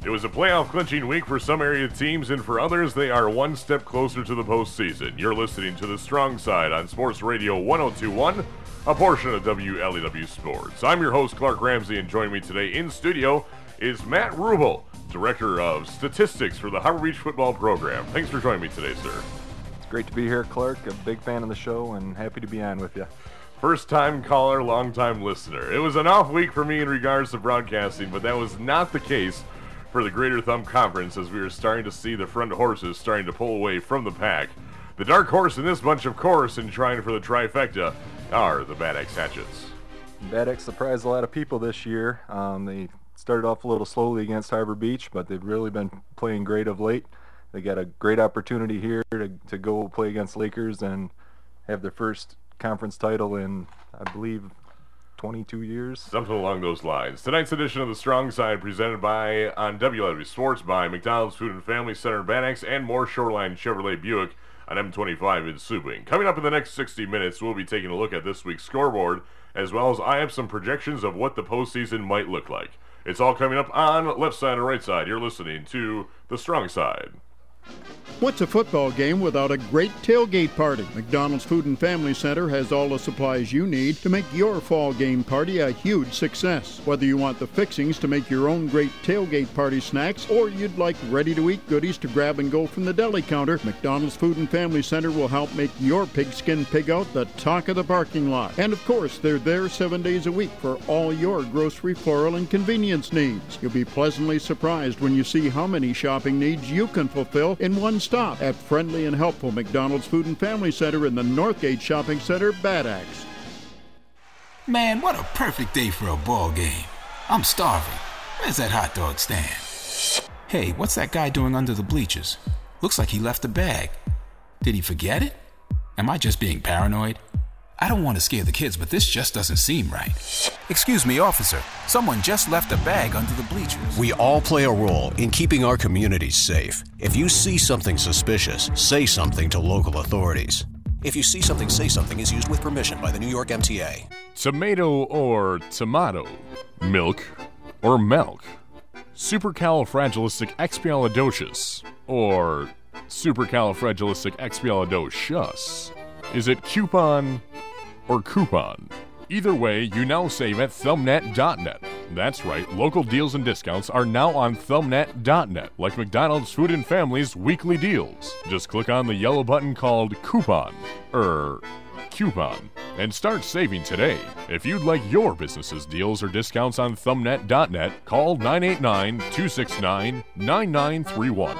It was a playoff-clinching week for some area teams, and for others, they are one step closer to the postseason. You're listening to The Strong Side on Sports Radio 102.1, a portion of WLEW Sports. I'm your host, Clark Ramsey, and joining me today in studio is Matt Rubel, Director of Statistics for the Harbor Beach Football Program. Thanks for joining me today, sir. It's great to be here, Clark. A big fan of the show and happy to be on with you. First-time caller, long-time listener. It was an off week for me in regards to broadcasting, but that was not the case for the Greater Thumb Conference, as we are starting to see the front horses starting to pull away from the pack. The dark horse in this bunch, of course, in trying for the trifecta, are the Bad Axe Hatchets. Bad Axe surprised a lot of people this year. They started off a little slowly against Harbor Beach, but they've really been playing great of late. They got a great opportunity here to go play against Lakers and have their first conference title in, I believe, 22 years. Something along those lines. Tonight's edition of The Strong Side presented on WLEW Sports by McDonald's Food and Family Center in Bad Axe and more Shoreline Chevrolet Buick on M25 in Subing. Coming up in the next 60 minutes, we'll be taking a look at this week's scoreboard, as well as I have some projections of what the postseason might look like. It's all coming up on left side and right side. You're listening to The Strong Side. What's a football game without a great tailgate party? McDonald's Food and Family Center has all the supplies you need to make your fall game party a huge success. Whether you want the fixings to make your own great tailgate party snacks or you'd like ready-to-eat goodies to grab and go from the deli counter, McDonald's Food and Family Center will help make your pigskin pig out the talk of the parking lot. And of course, they're there 7 days a week for all your grocery, floral, and convenience needs. You'll be pleasantly surprised when you see how many shopping needs you can fulfill in one stop at friendly and helpful McDonald's Food and Family Center in the Northgate Shopping Center, Bad Axe. Man, what a perfect day for a ball game. I'm starving. Where's that hot dog stand? Hey, what's that guy doing under the bleachers? Looks like he left a bag. Did he forget it? Am I just being paranoid? I don't want to scare the kids, but this just doesn't seem right. Excuse me, officer. Someone just left a bag under the bleachers. We all play a role in keeping our communities safe. If you see something suspicious, say something to local authorities. If you see something, say something is used with permission by the New York MTA. Tomato or tomato, milk or milk, supercalifragilisticexpialidocious or supercalifragilisticexpialidocious. Is it coupon or coupon? Either way, you now save at thumbnet.net. That's right, local deals and discounts are now on thumbnet.net, like McDonald's Food and Family's weekly deals. Just click on the yellow button called coupon, and start saving today. If you'd like your business's deals or discounts on thumbnet.net, call 989-269-9931.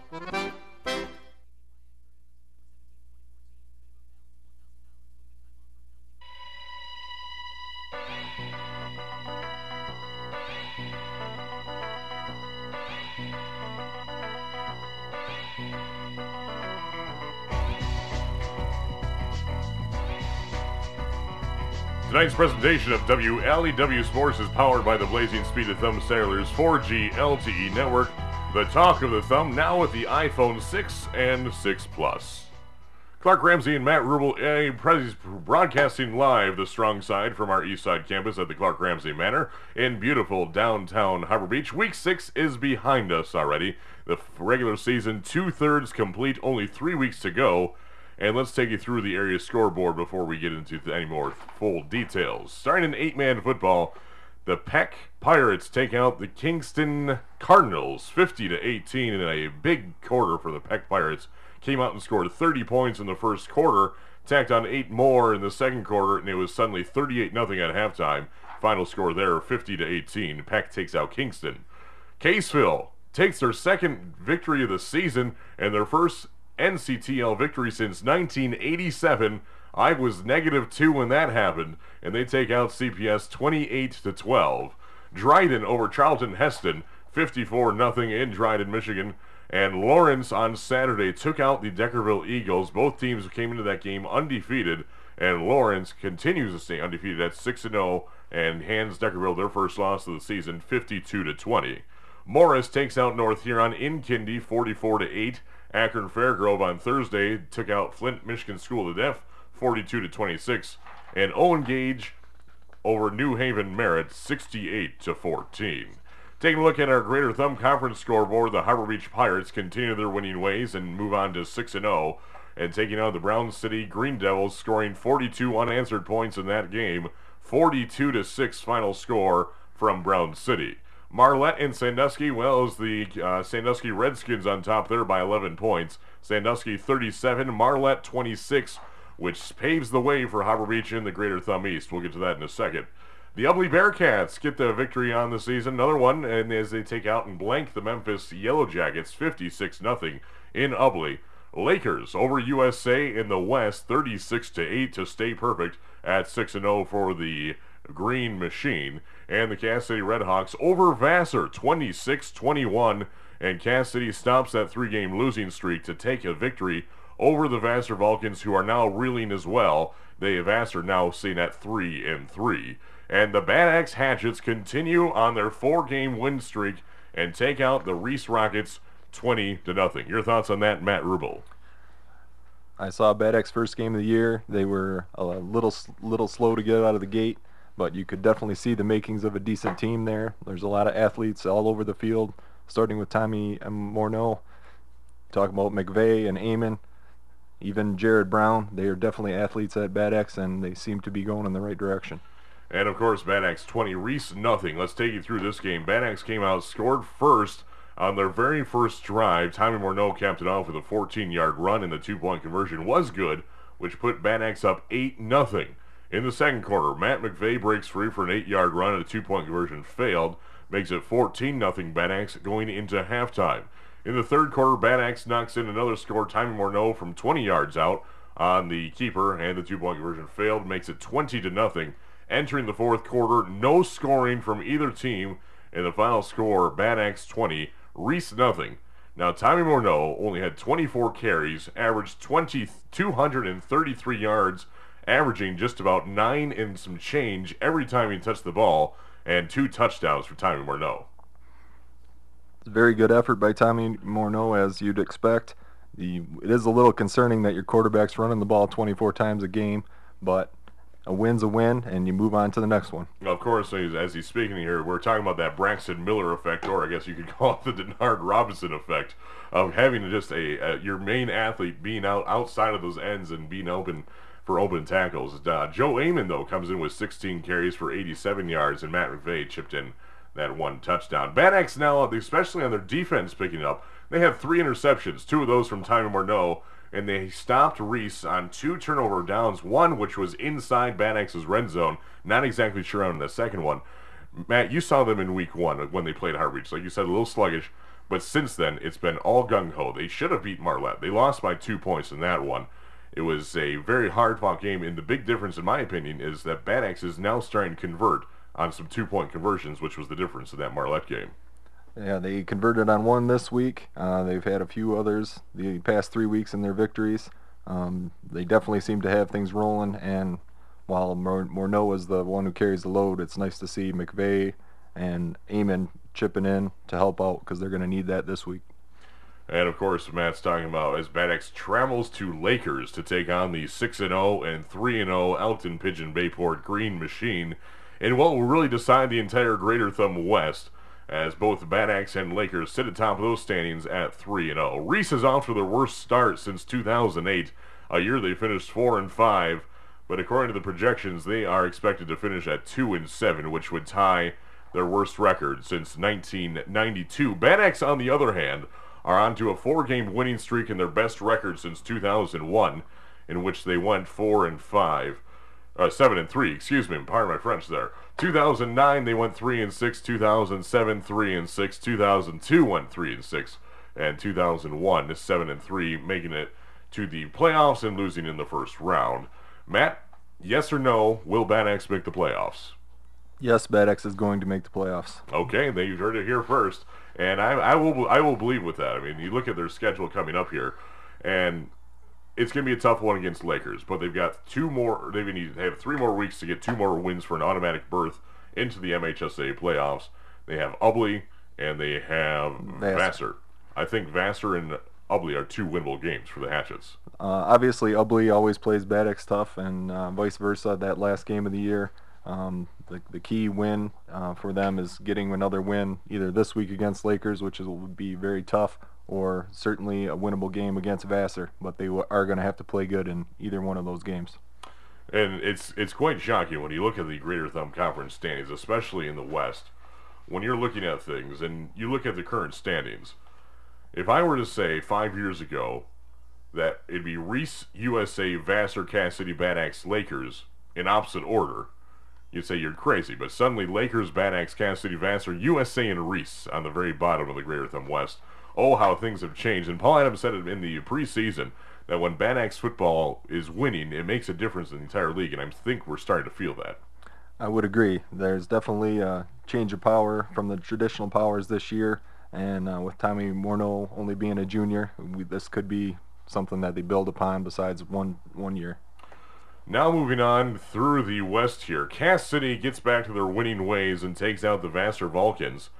Tonight's presentation of WLEW Sports is powered by the blazing speed of Thumb Sailor's 4G LTE network. The talk of the thumb now with the iPhone 6 and 6 Plus. Clark Ramsey and Matt Rubel broadcasting live the Strong Side from our East Side campus at the Clark Ramsey Manor in beautiful downtown Harbor Beach. Week 6 is behind us already. The regular season 2/3 complete, only 3 weeks to go. And let's take you through the area scoreboard before we get into any more full details. Starting in 8-man football, the Peck Pirates take out the Kingston Cardinals 50-18 in a big quarter for the Peck Pirates. Came out and scored 30 points in the first quarter, tacked on 8 more in the second quarter, and it was suddenly 38-0 at halftime. Final score there, 50-18. Peck takes out Kingston. Caseville takes their second victory of the season and their first NCTL victory since 1987. I was -2 when that happened, and they take out CPS 28-12. Dryden over Charlton Heston, 54-0 in Dryden, Michigan. And Lawrence on Saturday took out the Deckerville Eagles. Both teams came into that game undefeated, and Lawrence continues to stay undefeated at 6-0 and hands Deckerville their first loss of the season, 52-20. Morris takes out North Huron in Kindy, 44-8. Akron Fairgrove on Thursday took out Flint Michigan School of the Deaf, 42-26. And Owen Gage over New Haven Merritt, 68-14. Taking a look at our Greater Thumb Conference scoreboard, the Harbor Beach Pirates continue their winning ways and move on to 6-0, and taking out the Brown City Green Devils, scoring 42 unanswered points in that game, 42-6 final score from Brown City. Marlette and Sandusky, well, as the Sandusky Redskins on top there by 11 points. Sandusky 37, Marlette 26, which paves the way for Harbor Beach in the Greater Thumb East. We'll get to that in a second. The Ubly Bearcats get the victory on the season, another one, and as they take out and blank the Memphis Yellow Jackets 56-0 in Ubly. Lakers over USA in the West 36-8 to stay perfect at 6-0 for the Green Machine. And the Cass City Redhawks over Vassar 26-21, and Cass City stops that 3-game losing streak to take a victory over the Vassar Vulcans, who are now reeling as well. Vassar now seen at 3-3. And the Bad Axe Hatchets continue on their 4-game win streak and take out the Reese Rockets 20-0. Your thoughts on that, Matt Rubel? I saw Bad Axe first game of the year. They were a little slow to get out of the gate, but you could definitely see the makings of a decent team there. There's a lot of athletes all over the field, starting with Tommy Morneau. Talk about McVeigh and Eamon, even Jared Brown. They are definitely athletes at Bad Axe, and they seem to be going in the right direction. And, of course, Bad Axe 20, Reese nothing. Let's take you through this game. Bad Axe came out, scored first on their very first drive. Tommy Morneau capped it off with a 14-yard run, and the 2-point conversion was good, which put Bad Axe up 8-0. In the second quarter, Matt McVeigh breaks free for an 8-yard run, and a 2-point conversion failed. Makes it 14-0 Bad Axe going into halftime. In the third quarter, Bad Axe knocks in another score. Tommy Morneau from 20 yards out on the keeper, and the 2-point conversion failed. Makes it 20-0. Entering the fourth quarter, no scoring from either team, and the final score, Bad Axe 20, Reese nothing. Now, Tommy Morneau only had 24 carries, averaged 233 yards, averaging just about 9 and some change every time he touched the ball, and 2 touchdowns for Tommy Morneau. It's a very good effort by Tommy Morneau, as you'd expect. It is a little concerning that your quarterback's running the ball 24 times a game, but a win's a win, and you move on to the next one. Of course, as he's speaking here, we're talking about that Braxton Miller effect, or I guess you could call it the Denard Robinson effect, of having just your main athlete being outside of those ends and being open for open tackles. Joe Eamon, though, comes in with 16 carries for 87 yards, and Matt McVeigh chipped in that 1 touchdown. Bad Axe now, especially on their defense picking up, they have 3 interceptions, 2 of those from Tommy Morneau, and they stopped Reese on 2 turnover downs, one which was inside Bad Axe's red zone. Not exactly sure on the second one. Matt, you saw them in week 1 when they played Harbor Beach. Like you said, a little sluggish, but since then it's been all gung-ho. They should have beat Marlette. They lost by 2 points in that one. It was a very hard-fought game, and the big difference, in my opinion, is that Bad Axe is now starting to convert on some 2-point conversions, which was the difference in that Marlette game. Yeah, they converted on 1 this week. They've had a few others the past 3 weeks in their victories. They definitely seem to have things rolling, and while Morneau is the one who carries the load, it's nice to see McVeigh and Eamon chipping in to help out, because they're going to need that this week. And, of course, Matt's talking about as Bad Axe travels to Lakers to take on the 6-0 and 3-0 Elkton Pigeon Bayport Green Machine in what will really decide the entire Greater Thumb West, as both Bad Axe and Lakers sit atop of those standings at 3-0. Reese is off to their worst start since 2008, a year they finished 4-5, but according to the projections, they are expected to finish at 2-7, which would tie their worst record since 1992. Bad Axe, on the other hand, are onto a 4-game winning streak in their best record since 2001, in which they went 7-3, pardon my French there. 2009 they went 3-6, 2007 3-6, 2002 went 3-6, and 2001 7-3, making it to the playoffs and losing in the first round. Matt, yes or no, will Bad Axe make the playoffs? Yes, Bad Axe is going to make the playoffs. Okay, they heard it here first, and I will believe with that. I mean, you look at their schedule coming up here, and it's going to be a tough one against Lakers, but they've got 2 more. They have 3 more weeks to get 2 more wins for an automatic berth into the MHSA playoffs. They have Ubly and they have Vassar. I think Vassar and Ubly are 2 winnable games for the Hatchets. Obviously, Ubly always plays Bad Axe tough, and vice versa. That last game of the year, The key win for them is getting another win either this week against Lakers, which would be very tough, or certainly a winnable game against Vassar. But they are going to have to play good in either one of those games. And it's quite shocking when you look at the Greater Thumb Conference standings, especially in the West, when you're looking at things and you look at the current standings. If I were to say 5 years ago that it'd be Reese, USA, Vassar, Cass City, Bad Axe, Lakers in opposite order, you'd say you're crazy. But suddenly Lakers, Bad Axe, Cass City, Vassar, USA, and Reese on the very bottom of the Greater Thumb West. Oh, how things have changed. And Paul Adams said it in the preseason that when Bad Axe football is winning, it makes a difference in the entire league, and I think we're starting to feel that. I would agree. There's definitely a change of power from the traditional powers this year, and with Tommy Morneau only being a junior, this could be something that they build upon besides one year. Now moving on through the West here, Cass City gets back to their winning ways and takes out the Vassar Vulcans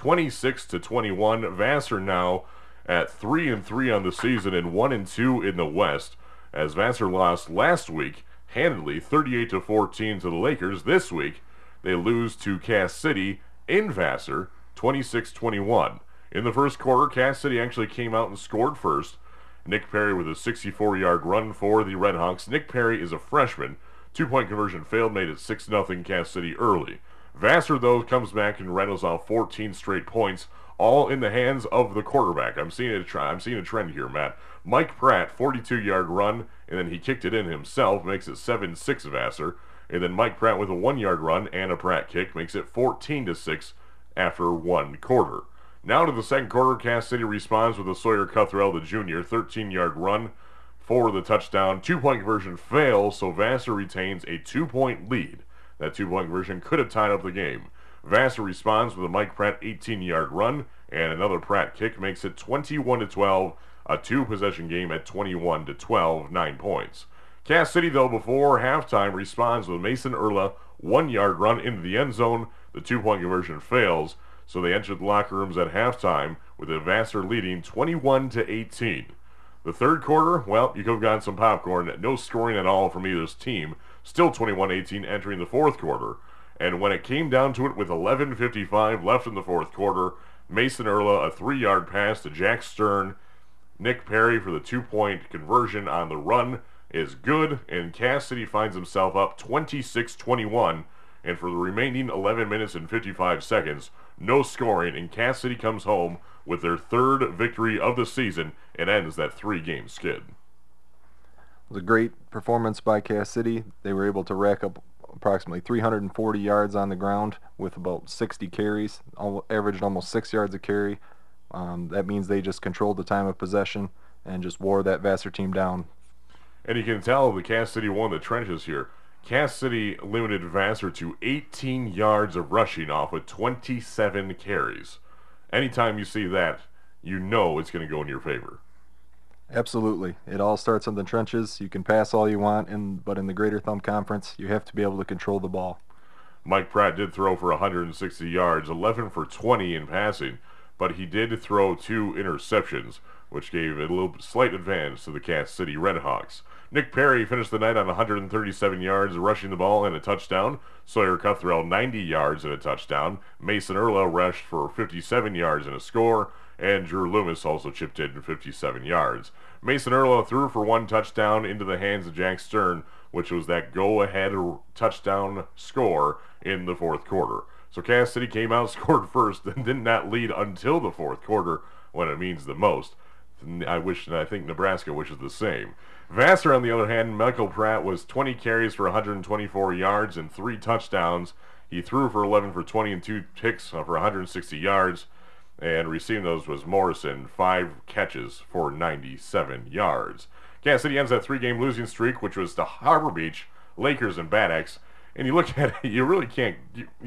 26-21. Vassar now at 3-3 on the season and 1-2 in the West, as Vassar lost last week handily 38-14 to the Lakers. This week they lose to Cass City in Vassar 26-21. In the first quarter, Cass City actually came out and scored first. Nick Perry with a 64-yard run for the Redhawks. Nick Perry is a freshman. 2-point conversion failed, made it 6-0 Cass City early. Vassar, though, comes back and rattles off 14 straight points, all in the hands of the quarterback. I'm seeing a trend here, Matt. Mike Pratt, 42-yard run, and then he kicked it in himself, makes it 7-6 Vassar. And then Mike Pratt with a 1-yard run and a Pratt kick makes it 14-6 after one quarter. Now to the second quarter, Cass City responds with a Sawyer Cuthrell, the junior, 13-yard run for the touchdown. 2-point conversion fails, so Vassar retains a 2-point lead. That 2-point conversion could have tied up the game. Vassar responds with a Mike Pratt 18-yard run, and another Pratt kick makes it 21-12, a two-possession game at 21-12, 9 points. Cass City, though, before halftime responds with Mason Erla, 1-yard run into the end zone. The 2-point conversion fails, so they enter the locker rooms at halftime with the Vassar leading 21-18. The third quarter, well, you could have gotten some popcorn. No scoring at all from either team. Still 21-18 entering the fourth quarter. And when it came down to it with 11:55 left in the fourth quarter, Mason Erla, a 3-yard pass to Jack Stern. Nick Perry for the 2-point conversion on the run is good, and Cass City finds himself up 26-21. And for the remaining 11 minutes and 55 seconds, no scoring, and Cass City comes home with their third victory of the season and ends that 3-game skid. It was a great performance by Cass City. They were able to rack up approximately 340 yards on the ground with about 60 carries, averaged almost 6 yards a carry. That means they just controlled the time of possession and just wore that Vassar team down. And you can tell the Cass City won the trenches here. Cass City limited Vassar to 18 yards of rushing off with 27 carries. Anytime you see that, you know it's going to go in your favor. Absolutely. It all starts in the trenches. You can pass all you want, but in the Greater Thumb Conference, you have to be able to control the ball. Mike Pratt did throw for 160 yards, 11 for 20 in passing, but he did throw 2 interceptions, which gave a little slight advantage to the Cass City Redhawks. Nick Perry finished the night on 137 yards, rushing the ball and a touchdown. Sawyer Cuthrell, 90 yards and a touchdown. Mason Erla rushed for 57 yards and a score. And Drew Loomis also chipped in 57 yards. Mason Erla threw for 1 touchdown into the hands of Jack Stern, which was that go-ahead touchdown score in the fourth quarter. So Cass City came out, scored first, and did not lead until the fourth quarter when it means the most. I think Nebraska wishes the same. Vassar, on the other hand, Michael Pratt was 20 carries for 124 yards and 3 touchdowns. He threw for 11 for 20 and 2 picks for 160 yards. And receiving those was Morrison, 5 catches for 97 yards. Cass City ends that 3-game losing streak, which was to Harbor Beach, Lakers, and Bad Axe. And you look at it, you really can't...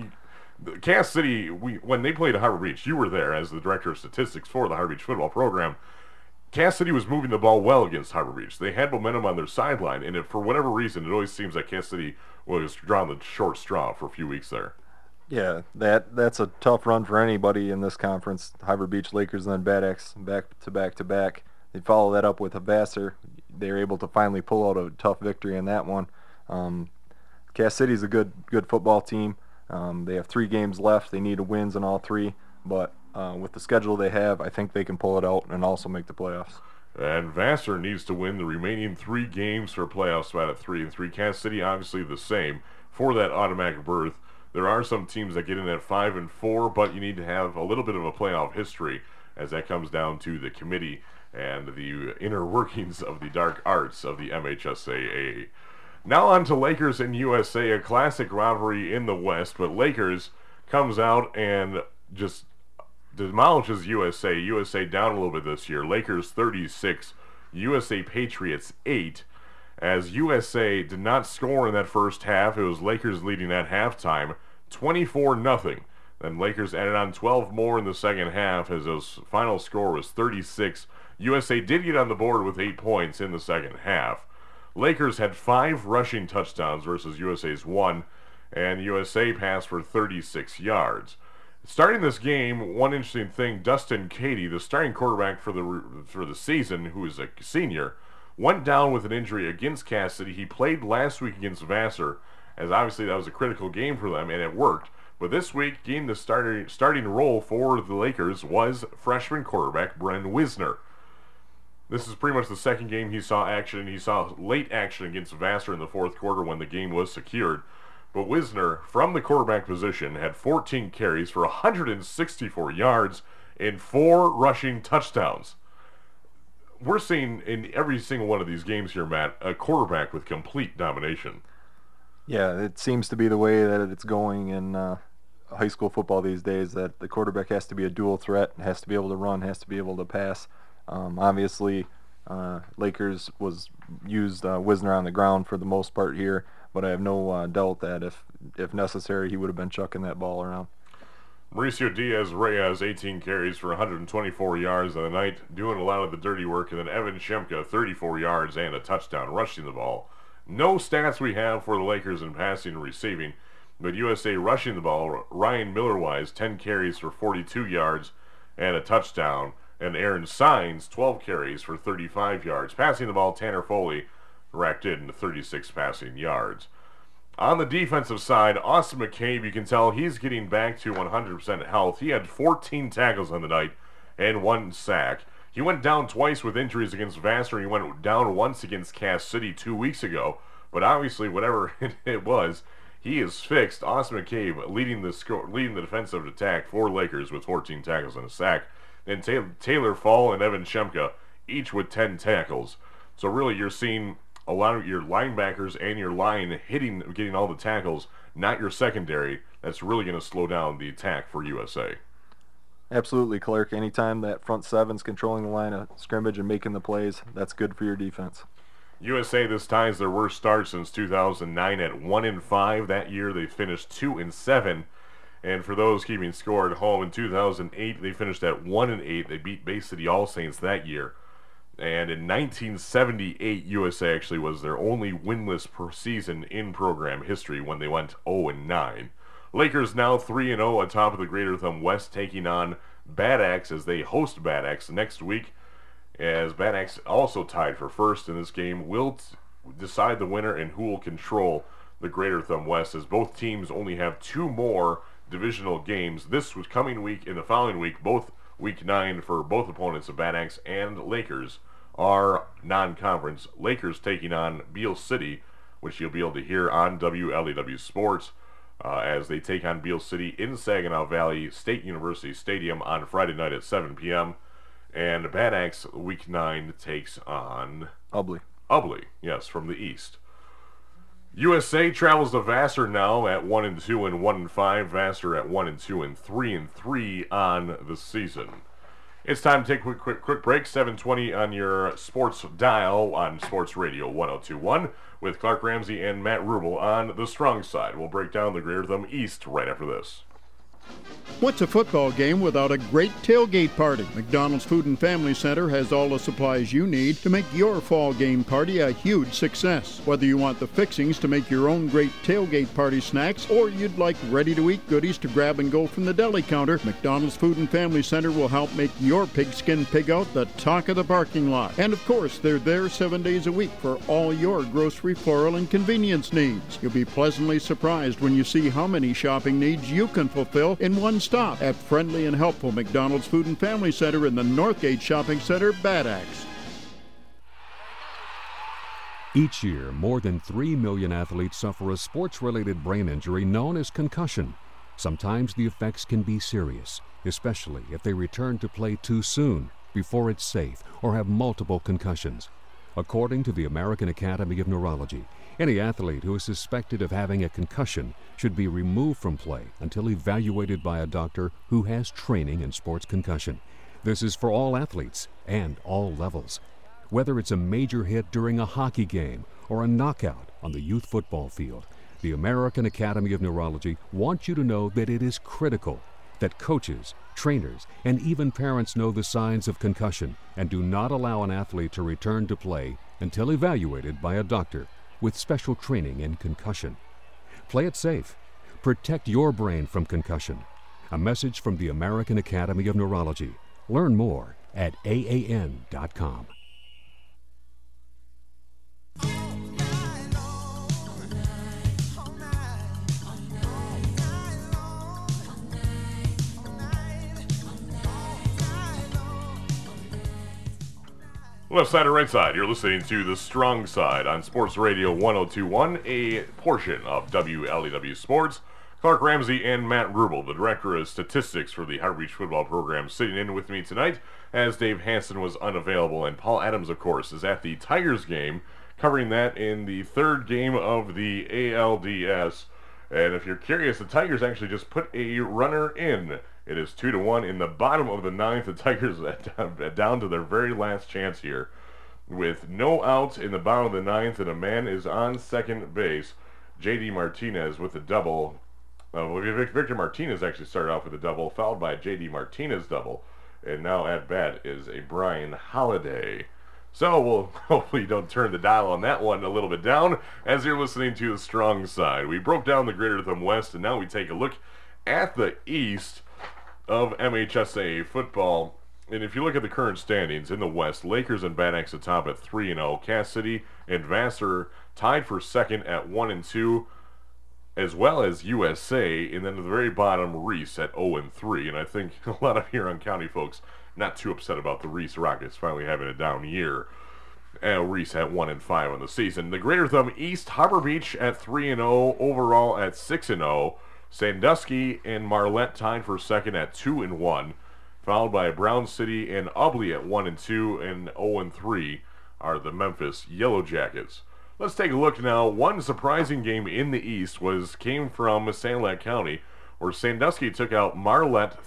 Cass City, when they played at Harbor Beach, you were there as the director of statistics for the Harbor Beach football program. Cass City was moving the ball well against Harbor Beach. They had momentum on their sideline, and for whatever reason, it always seems like Cass City was drawing the short straw for a few weeks there. Yeah, that's a tough run for anybody in this conference. Harbor Beach, Lakers, and then Bad Axe back to back. They follow that up with a Vassar. They were able to finally pull out a tough victory in that one. Cass City's a good football team. They have 3 games left. They need wins in all 3, but with the schedule they have, I think they can pull it out and also make the playoffs. And Vassar needs to win the remaining 3 games for a playoff spot at 3-3. Cass City obviously the same for that automatic berth. There are some teams that get in at 5-4, but you need to have a little bit of a playoff history, as that comes down to the committee and the inner workings of the dark arts of the MHSAA. Now on to Lakers and USA, a classic rivalry in the West, but Lakers comes out and just demolishes USA. USA down a little bit this year. Lakers 36, USA Patriots 8. As USA did not score in that first half, it was Lakers leading at halftime, 24-0. Then Lakers added on 12 more in the second half, as his final score was 36. USA did get on the board with 8 points in the second half. Lakers had 5 rushing touchdowns versus USA's 1, and USA passed for 36 yards. Starting this game, one interesting thing, Dustin Cady, the starting quarterback for the season, who is a senior, went down with an injury against Cass City. He played last week against Vassar, as obviously that was a critical game for them, and it worked. But this week, getting the starting role for the Lakers was freshman quarterback Bren Wisner. This is pretty much the second game he saw action. He saw late action against Vassar in the fourth quarter when the game was secured. But Wisner, from the quarterback position, had 14 carries for 164 yards and 4 rushing touchdowns. We're seeing in every single one of these games here, Matt, a quarterback with complete domination. Yeah, it seems to be the way that it's going in high school football these days, that the quarterback has to be a dual threat, has to be able to run, has to be able to pass. Obviously, Lakers used Wisner on the ground for the most part here, but I have no doubt that if necessary, he would have been chucking that ball around. Mauricio Diaz-Reyes, 18 carries for 124 yards on the night, doing a lot of the dirty work. And then Evan Shemka, 34 yards and a touchdown, rushing the ball. No stats we have for the Lakers in passing and receiving, but USA rushing the ball, Ryan Miller-wise, 10 carries for 42 yards and a touchdown. And Aaron Sines, 12 carries for 35 yards. Passing the ball, Tanner Foley racked in 36 passing yards. On the defensive side, Austin McCabe, you can tell he's getting back to 100% health. He had 14 tackles on the night and 1 sack. He went down twice with injuries against Vassar. He went down once against Cass City 2 weeks ago. But obviously, whatever it was, he is fixed. Austin McCabe leading the defensive attack for Lakers with 14 tackles and a sack. And Taylor Fall and Evan Shemka, each with 10 tackles. So really, you're seeing a lot of your linebackers and your line getting all the tackles, not your secondary. That's really going to slow down the attack for USA. Absolutely, Clark. Anytime that front seven's controlling the line of scrimmage and making the plays, that's good for your defense. USA this ties their worst start since 2009 at 1-5. That year they finished 2-7. And for those keeping score at home, in 2008 they finished at 1-8. They beat Bay City All Saints that year. And in 1978, USA actually was their only winless per season in program history when they went 0-9. Lakers now 3-0 atop of the Greater Thumb West, taking on Bad Axe as they host Bad Axe next week. As Bad Axe also tied for first in this game, will decide the winner and who will control the Greater Thumb West, as both teams only have 2 more divisional games. This was coming week and the following week, both week 9 for both opponents of Bad Axe and Lakers are non-conference. Lakers taking on Beale City, which you'll be able to hear on WLEW Sports as they take on Beale City in Saginaw Valley State University Stadium on Friday night at 7 p.m. And Bad Axe week 9 takes on Ubley, yes, from the east. USA travels to Vassar now at 1-2 and 1-5. Vassar at 1-2 and 3-3 on the season. It's time to take a quick break. 7:20 on your sports dial on Sports Radio 102.1 with Clark Ramsey and Matt Rubel on the strong side. We'll break down the Greater Thumb East right after this. What's a football game without a great tailgate party? McDonald's Food and Family Center has all the supplies you need to make your fall game party a huge success. Whether you want the fixings to make your own great tailgate party snacks or you'd like ready-to-eat goodies to grab and go from the deli counter, McDonald's Food and Family Center will help make your pigskin pig out the talk of the parking lot. And of course, they're there 7 days a week for all your grocery, floral, and convenience needs. You'll be pleasantly surprised when you see how many shopping needs you can fulfill in one stop at friendly and helpful McDonald's Food and Family Center in the Northgate Shopping Center, Bad Axe. Each year, more than 3 million athletes suffer a sports-related brain injury known as concussion. Sometimes the effects can be serious, especially if they return to play too soon, before it's safe, or have multiple concussions. According to the American Academy of Neurology, any athlete who is suspected of having a concussion should be removed from play until evaluated by a doctor who has training in sports concussion. This is for all athletes and all levels. Whether it's a major hit during a hockey game or a knockout on the youth football field, the American Academy of Neurology wants you to know that it is critical that coaches, trainers, and even parents know the signs of concussion and do not allow an athlete to return to play until evaluated by a doctor with special training in concussion. Play it safe. Protect your brain from concussion. A message from the American Academy of Neurology. Learn more at AAN.com. Left side or right side, you're listening to The Strong Side on Sports Radio 1021, a portion of WLEW Sports. Clark Ramsey and Matt Rubel, the Director of Statistics for the Harbor Beach football program, sitting in with me tonight as Dave Hansen was unavailable. And Paul Adams, of course, is at the Tigers game, covering that in the third game of the ALDS. And if you're curious, the Tigers actually just put a runner in. It is 2-1 in the bottom of the ninth. The Tigers are down to their very last chance here. With no outs in the bottom of the ninth and a man is on second base. J.D. Martinez with a double. Victor Martinez actually started off with a double, followed by a J.D. Martinez double. And now at bat is a Brian Holiday. So we'll hopefully don't turn the dial on that one a little bit down as you're listening to The Strong Side. We broke down the Greater Thumb West, and now we take a look at the East of MHSA football. And if you look at the current standings in the West, Lakers and Bad Axe atop at 3-0. Cass City and Vassar tied for second at 1-2, as well as USA. And then at the very bottom, Reese at 0-3. And I think a lot of Huron County folks not too upset about the Reese Rockets finally having a down year. Reese at 1-5 on the season. The Greater Thumb East, Harbor Beach at 3-0, overall at 6-0. Sandusky and Marlette tied for second at 2-1, followed by Brown City and Ubley at 1-2, and 0-3 are the Memphis Yellow Jackets. Let's take a look now. One surprising game in the East came from Sanilac County, where Sandusky took out Marlette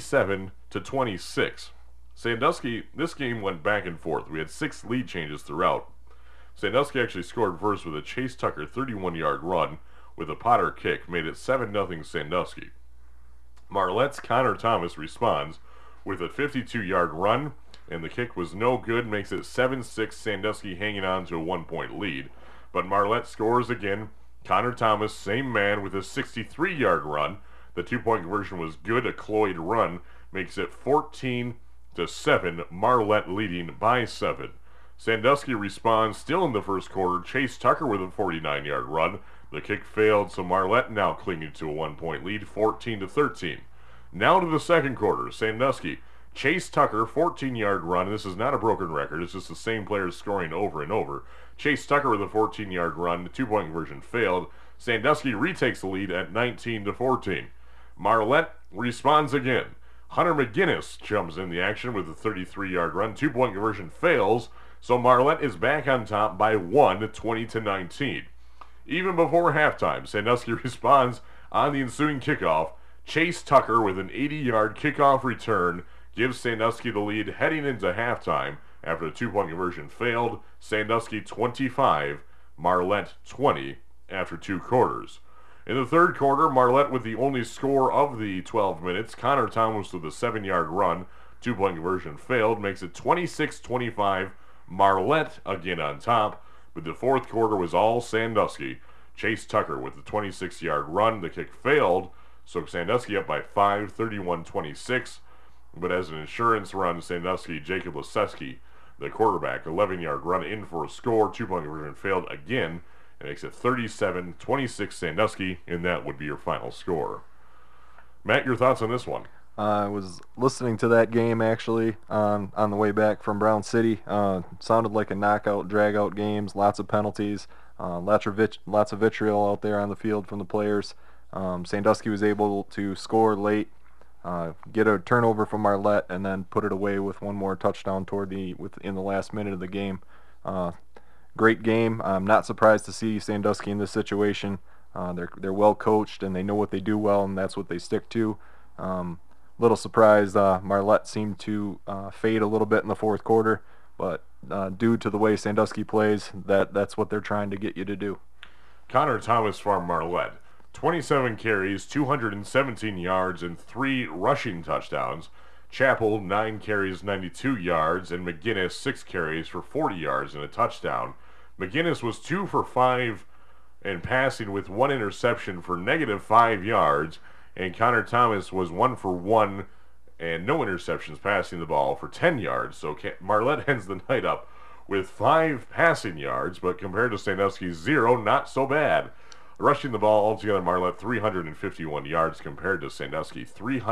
37-26. Sandusky, this game went back and forth. We had 6 lead changes throughout. Sandusky actually scored first with a Chase Tucker 31-yard run, with a Potter kick, made it 7-0 Sandusky. Marlette's Connor Thomas responds with a 52-yard run, and the kick was no good, makes it 7-6 Sandusky, hanging on to a 1-point lead. But Marlette scores again. Connor Thomas, same man, with a 63-yard run. The 2-point conversion was good, a Cloyd run, makes it 14-7, Marlette leading by 7. Sandusky responds still in the first quarter. Chase Tucker with a 49-yard run. The kick failed, so Marlette now clinging to a 1-point lead, 14-13. Now to the second quarter. Sandusky, Chase Tucker, 14-yard run. This is not a broken record. It's just the same players scoring over and over. Chase Tucker with a 14-yard run. The 2-point conversion failed. Sandusky retakes the lead at 19-14. Marlette responds again. Hunter McGinnis jumps in the action with a 33-yard run. 2-point conversion fails, so Marlette is back on top by 1, 20-19. Even before halftime, Sandusky responds on the ensuing kickoff. Chase Tucker with an 80-yard kickoff return gives Sandusky the lead heading into halftime after the 2-point conversion failed. Sandusky 25, Marlette 20 after 2 quarters. In the third quarter, Marlette with the only score of the 12 minutes. Connor Thomas with a 7-yard run. 2-point conversion failed. Makes it 26-25. Marlette again on top. But the fourth quarter was all Sandusky. Chase Tucker with the 26-yard run. The kick failed. So Sandusky up by 5, 31-26. But as an insurance run, Sandusky, Jacob Leseski, the quarterback, 11-yard run in for a score. 2-point conversion failed again. It makes it 37-26 Sandusky, and that would be your final score. Matt, your thoughts on this one? I was listening to that game, actually, on the way back from Brown City. Sounded like a knockout, drag-out games, lots of penalties, lots of vitriol out there on the field from the players. Sandusky was able to score late, get a turnover from Marlette, and then put it away with one more touchdown in the last minute of the game. Great game. I'm not surprised to see Sandusky in this situation. They're well coached and they know what they do well, and that's what they stick to. Little surprised Marlette seemed to fade a little bit in the fourth quarter, but due to the way Sandusky plays, that's what they're trying to get you to do. Connor Thomas for Marlette, 27 carries, 217 yards, and 3 rushing touchdowns. Chappell, 9 carries, 92 yards, and McGinnis, 6 carries for 40 yards and a touchdown. McGinnis was 2 for 5 in passing with 1 interception for -5 yards, and Connor Thomas was 1 for 1 and no interceptions passing the ball for 10 yards. So Marlette ends the night up with 5 passing yards, but compared to Sandusky's 0, not so bad. Rushing the ball altogether, Marlette 351 yards compared to Sandusky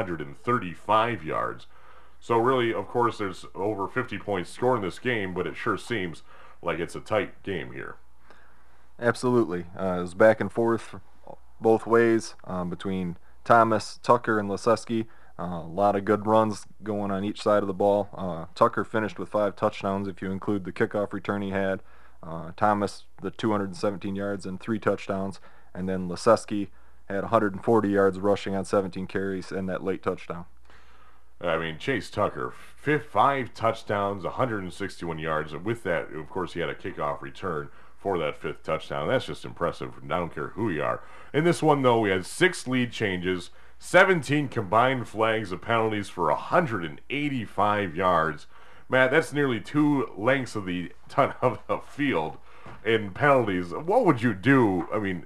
335 yards. So really, of course, there's over 50 points scored in this game, but it sure seems like it's a tight game here. Absolutely. It was back and forth both ways between Thomas, Tucker, and Leseski. A lot of good runs going on each side of the ball. Tucker finished with 5 touchdowns if you include the kickoff return he had. Thomas, the 217 yards and 3 touchdowns. And then Leseski had 140 yards rushing on 17 carries and that late touchdown. I mean, Chase Tucker, 5 touchdowns, 161 yards. And with that, of course, he had a kickoff return for that 5th touchdown. That's just impressive. I don't care who you are. In this one, though, we had 6 lead changes, 17 combined flags of penalties for 185 yards. Matt, that's nearly 2 lengths of the field in penalties. What would you do? I mean,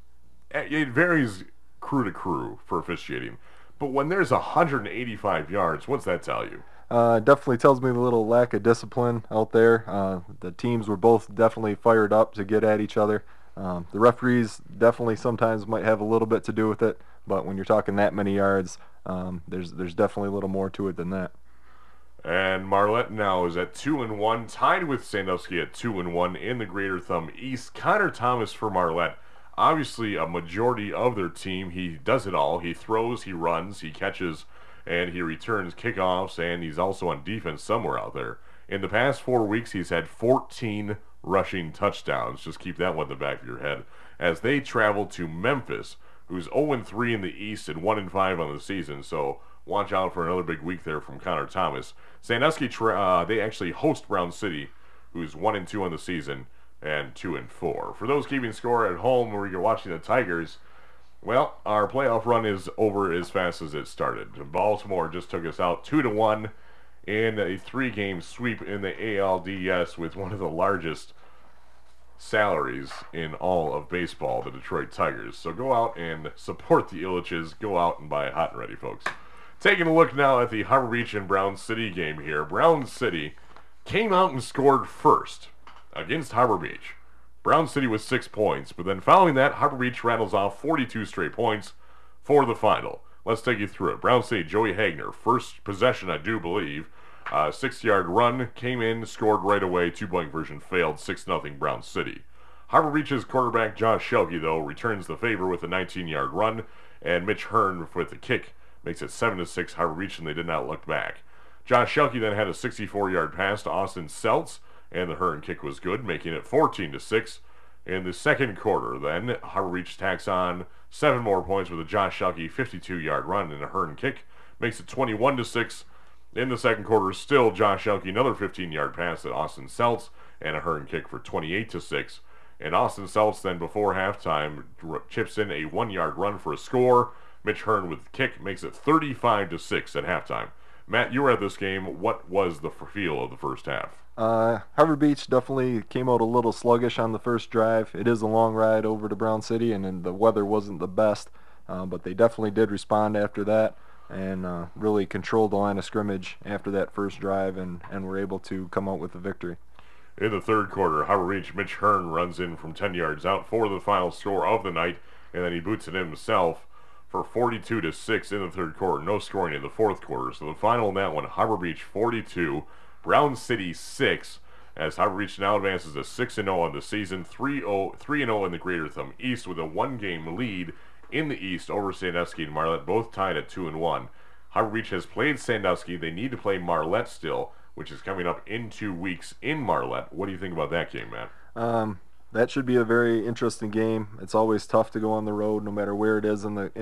it varies crew to crew for officiating. But when there's 185 yards, what's that tell you? Definitely tells me a little lack of discipline out there. The teams were both definitely fired up to get at each other. The referees definitely sometimes might have a little bit to do with it, but when you're talking that many yards, there's definitely a little more to it than that. And Marlette now is at 2-1, tied with Sandusky at 2-1 in the Greater Thumb East. Connor Thomas for Marlette, obviously a majority of their team. He does it all. He throws, he runs, he catches, and he returns kickoffs, and he's also on defense somewhere out there. In the past 4 weeks, he's had 14 rushing touchdowns. Just keep that one in the back of your head. As they travel to Memphis, who's 0-3 in the East and 1-5 on the season, so watch out for another big week there from Connor Thomas. Sandusky, they actually host Brown City, who's 1-2 on the season and 2-4. For those keeping score at home where you're watching the Tigers, well, our playoff run is over as fast as it started. Baltimore just took us out 2-1 in a 3-game sweep in the ALDS with one of the largest salaries in all of baseball, the Detroit Tigers. So go out and support the Illiches. Go out and buy it hot and ready, folks. Taking a look now at the Harbor Beach and Brown City game here. Brown City came out and scored first against Harbor Beach. Brown City with 6 points, but then following that, Harbor Beach rattles off 42 straight points for the final. Let's take you through it. Brown City, Joey Hagner, first possession, I do believe. 6-yard run, came in, scored right away. 2-point conversion failed, 6-0 Brown City. Harbor Beach's quarterback, Josh Shelke, though, returns the favor with a 19-yard run, and Mitch Hearn with the kick makes it 7-6 Harbor Beach, and they did not look back. Josh Shelke then had a 64-yard pass to Austin Seltz, and the Hearn kick was good, making it 14-6. In the second quarter, then, Harbor Beach tacks on 7 more points with a Josh Shelke 52-yard run and a Hearn kick, makes it 21-6. In the second quarter, still Josh Shelke, another 15-yard pass to Austin Seltz, and a Hearn kick for 28-6. And Austin Seltz then before halftime chips in a 1-yard run for a score. Mitch Hearn with the kick makes it 35-6 at halftime. Matt, you were at this game. What was the feel of the first half? Harbor Beach definitely came out a little sluggish on the first drive. It is a long ride over to Brown City, and the weather wasn't the best, but they definitely did respond after that and really controlled the line of scrimmage after that first drive and were able to come out with the victory. In the third quarter, Harbor Beach Mitch Hearn runs in from 10 yards out for the final score of the night, and then he boots it himself for 42-6 in the third quarter. No scoring in the fourth quarter. So the final in that one, Harbor Beach 42, Brown City 6, as Harbor Beach now advances to 6-0 on the season, 3-0 in the Greater Thumb East with a 1-game lead in the East over Sandusky and Marlette, both tied at 2-1. Harbor Beach has played Sandusky. They need to play Marlette still, which is coming up in 2 weeks in Marlette. What do you think about that game, Matt? That should be a very interesting game. It's always tough to go on the road, no matter where it is in the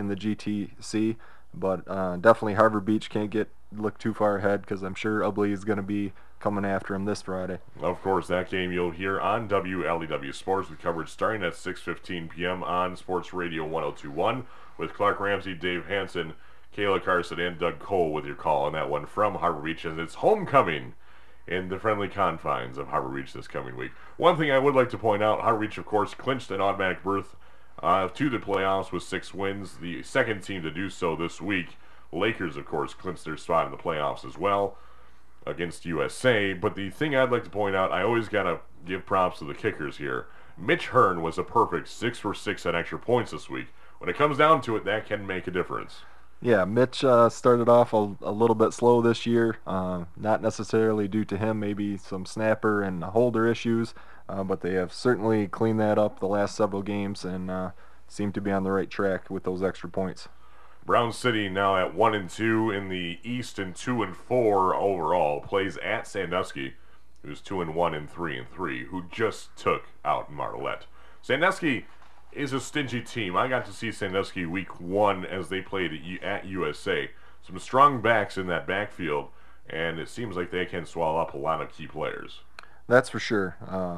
GTC. But definitely Harbor Beach can't look too far ahead, because I'm sure Ubly is going to be coming after him this Friday. Of course, that game you'll hear on WLEW Sports with coverage starting at 6:15 p.m. on Sports Radio 102.1 with Clark Ramsey, Dave Hansen, Kayla Carson, and Doug Cole with your call on that one from Harbor Beach as it's homecoming in the friendly confines of Harbor Beach this coming week. One thing I would like to point out, Harbor Beach, of course, clinched an automatic berth to the playoffs with 6 wins. The second team to do so this week. Lakers, of course, clinched their spot in the playoffs as well against USA. But the thing I'd like to point out, I always got to give props to the kickers here. Mitch Hearn was a perfect 6 for 6 on extra points this week. When it comes down to it, that can make a difference. Yeah, Mitch started off a little bit slow this year, not necessarily due to him, maybe some snapper and holder issues, but they have certainly cleaned that up the last several games and seem to be on the right track with those extra points. Brown City now at 1-2 in the East and 2-4 overall, plays at Sandusky, who's 2-1 and 3-3, who just took out Marlette. Sandusky is a stingy team. I got to see Sandusky week 1 as they played at USA. Some strong backs in that backfield, and it seems like they can swallow up a lot of key players. That's for sure.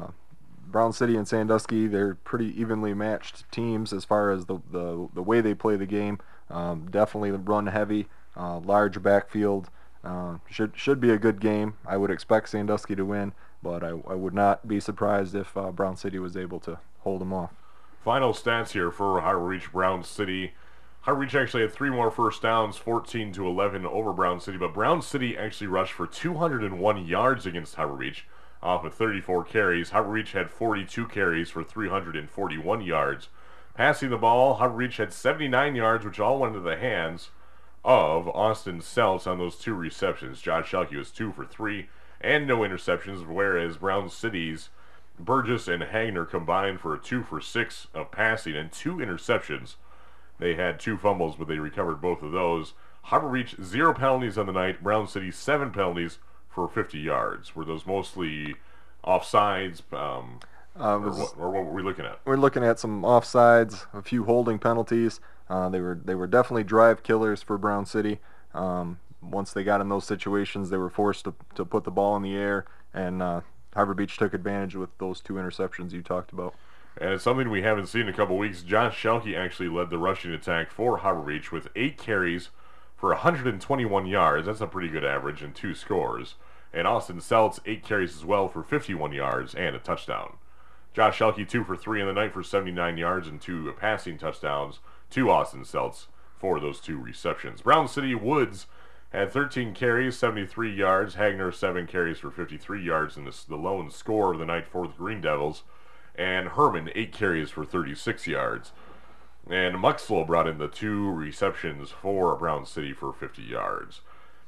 Brown City and Sandusky, they're pretty evenly matched teams as far as the way they play the game. Definitely run heavy, large backfield. Should be a good game. I would expect Sandusky to win, but I would not be surprised if Brown City was able to hold them off. Final stats here for Harbor Beach Brown City. Harbor Beach actually had 3 more first downs, 14-11 over Brown City, but Brown City actually rushed for 201 yards against Harbor Beach off of 34 carries. Harbor Beach had 42 carries for 341 yards. Passing the ball, Harbor Beach had 79 yards, which all went into the hands of Austin Seltz on those 2 receptions. Josh Shelke was 2 for 3 and no interceptions, whereas Brown City's Burgess and Hagner combined for a 2 for 6 of passing and 2 interceptions. They had 2 fumbles, but they recovered both of those. Harbor Beach, 0 penalties on the night. Brown City, 7 penalties for 50 yards. Were those mostly offsides? Or what were we looking at? We're looking at some offsides, a few holding penalties. They were definitely drive killers for Brown City. Once they got in those situations, they were forced to put the ball in the air, and Harbor Beach took advantage with those 2 interceptions you talked about. And it's something we haven't seen in a couple weeks. Josh Shelke actually led the rushing attack for Harbor Beach with 8 carries for 121 yards. That's a pretty good average and 2 scores. And Austin Seltz, 8 carries as well for 51 yards and a touchdown. Josh Shelke, 2 for 3 in the night for 79 yards and 2 passing touchdowns to Austin Seltz for those 2 receptions. Brown City Woods had 13 carries, 73 yards. Hagner, 7 carries for 53 yards, and the lone score of the night for the Green Devils. And Herman, 8 carries for 36 yards. And Muxlow brought in the 2 receptions for Brown City for 50 yards.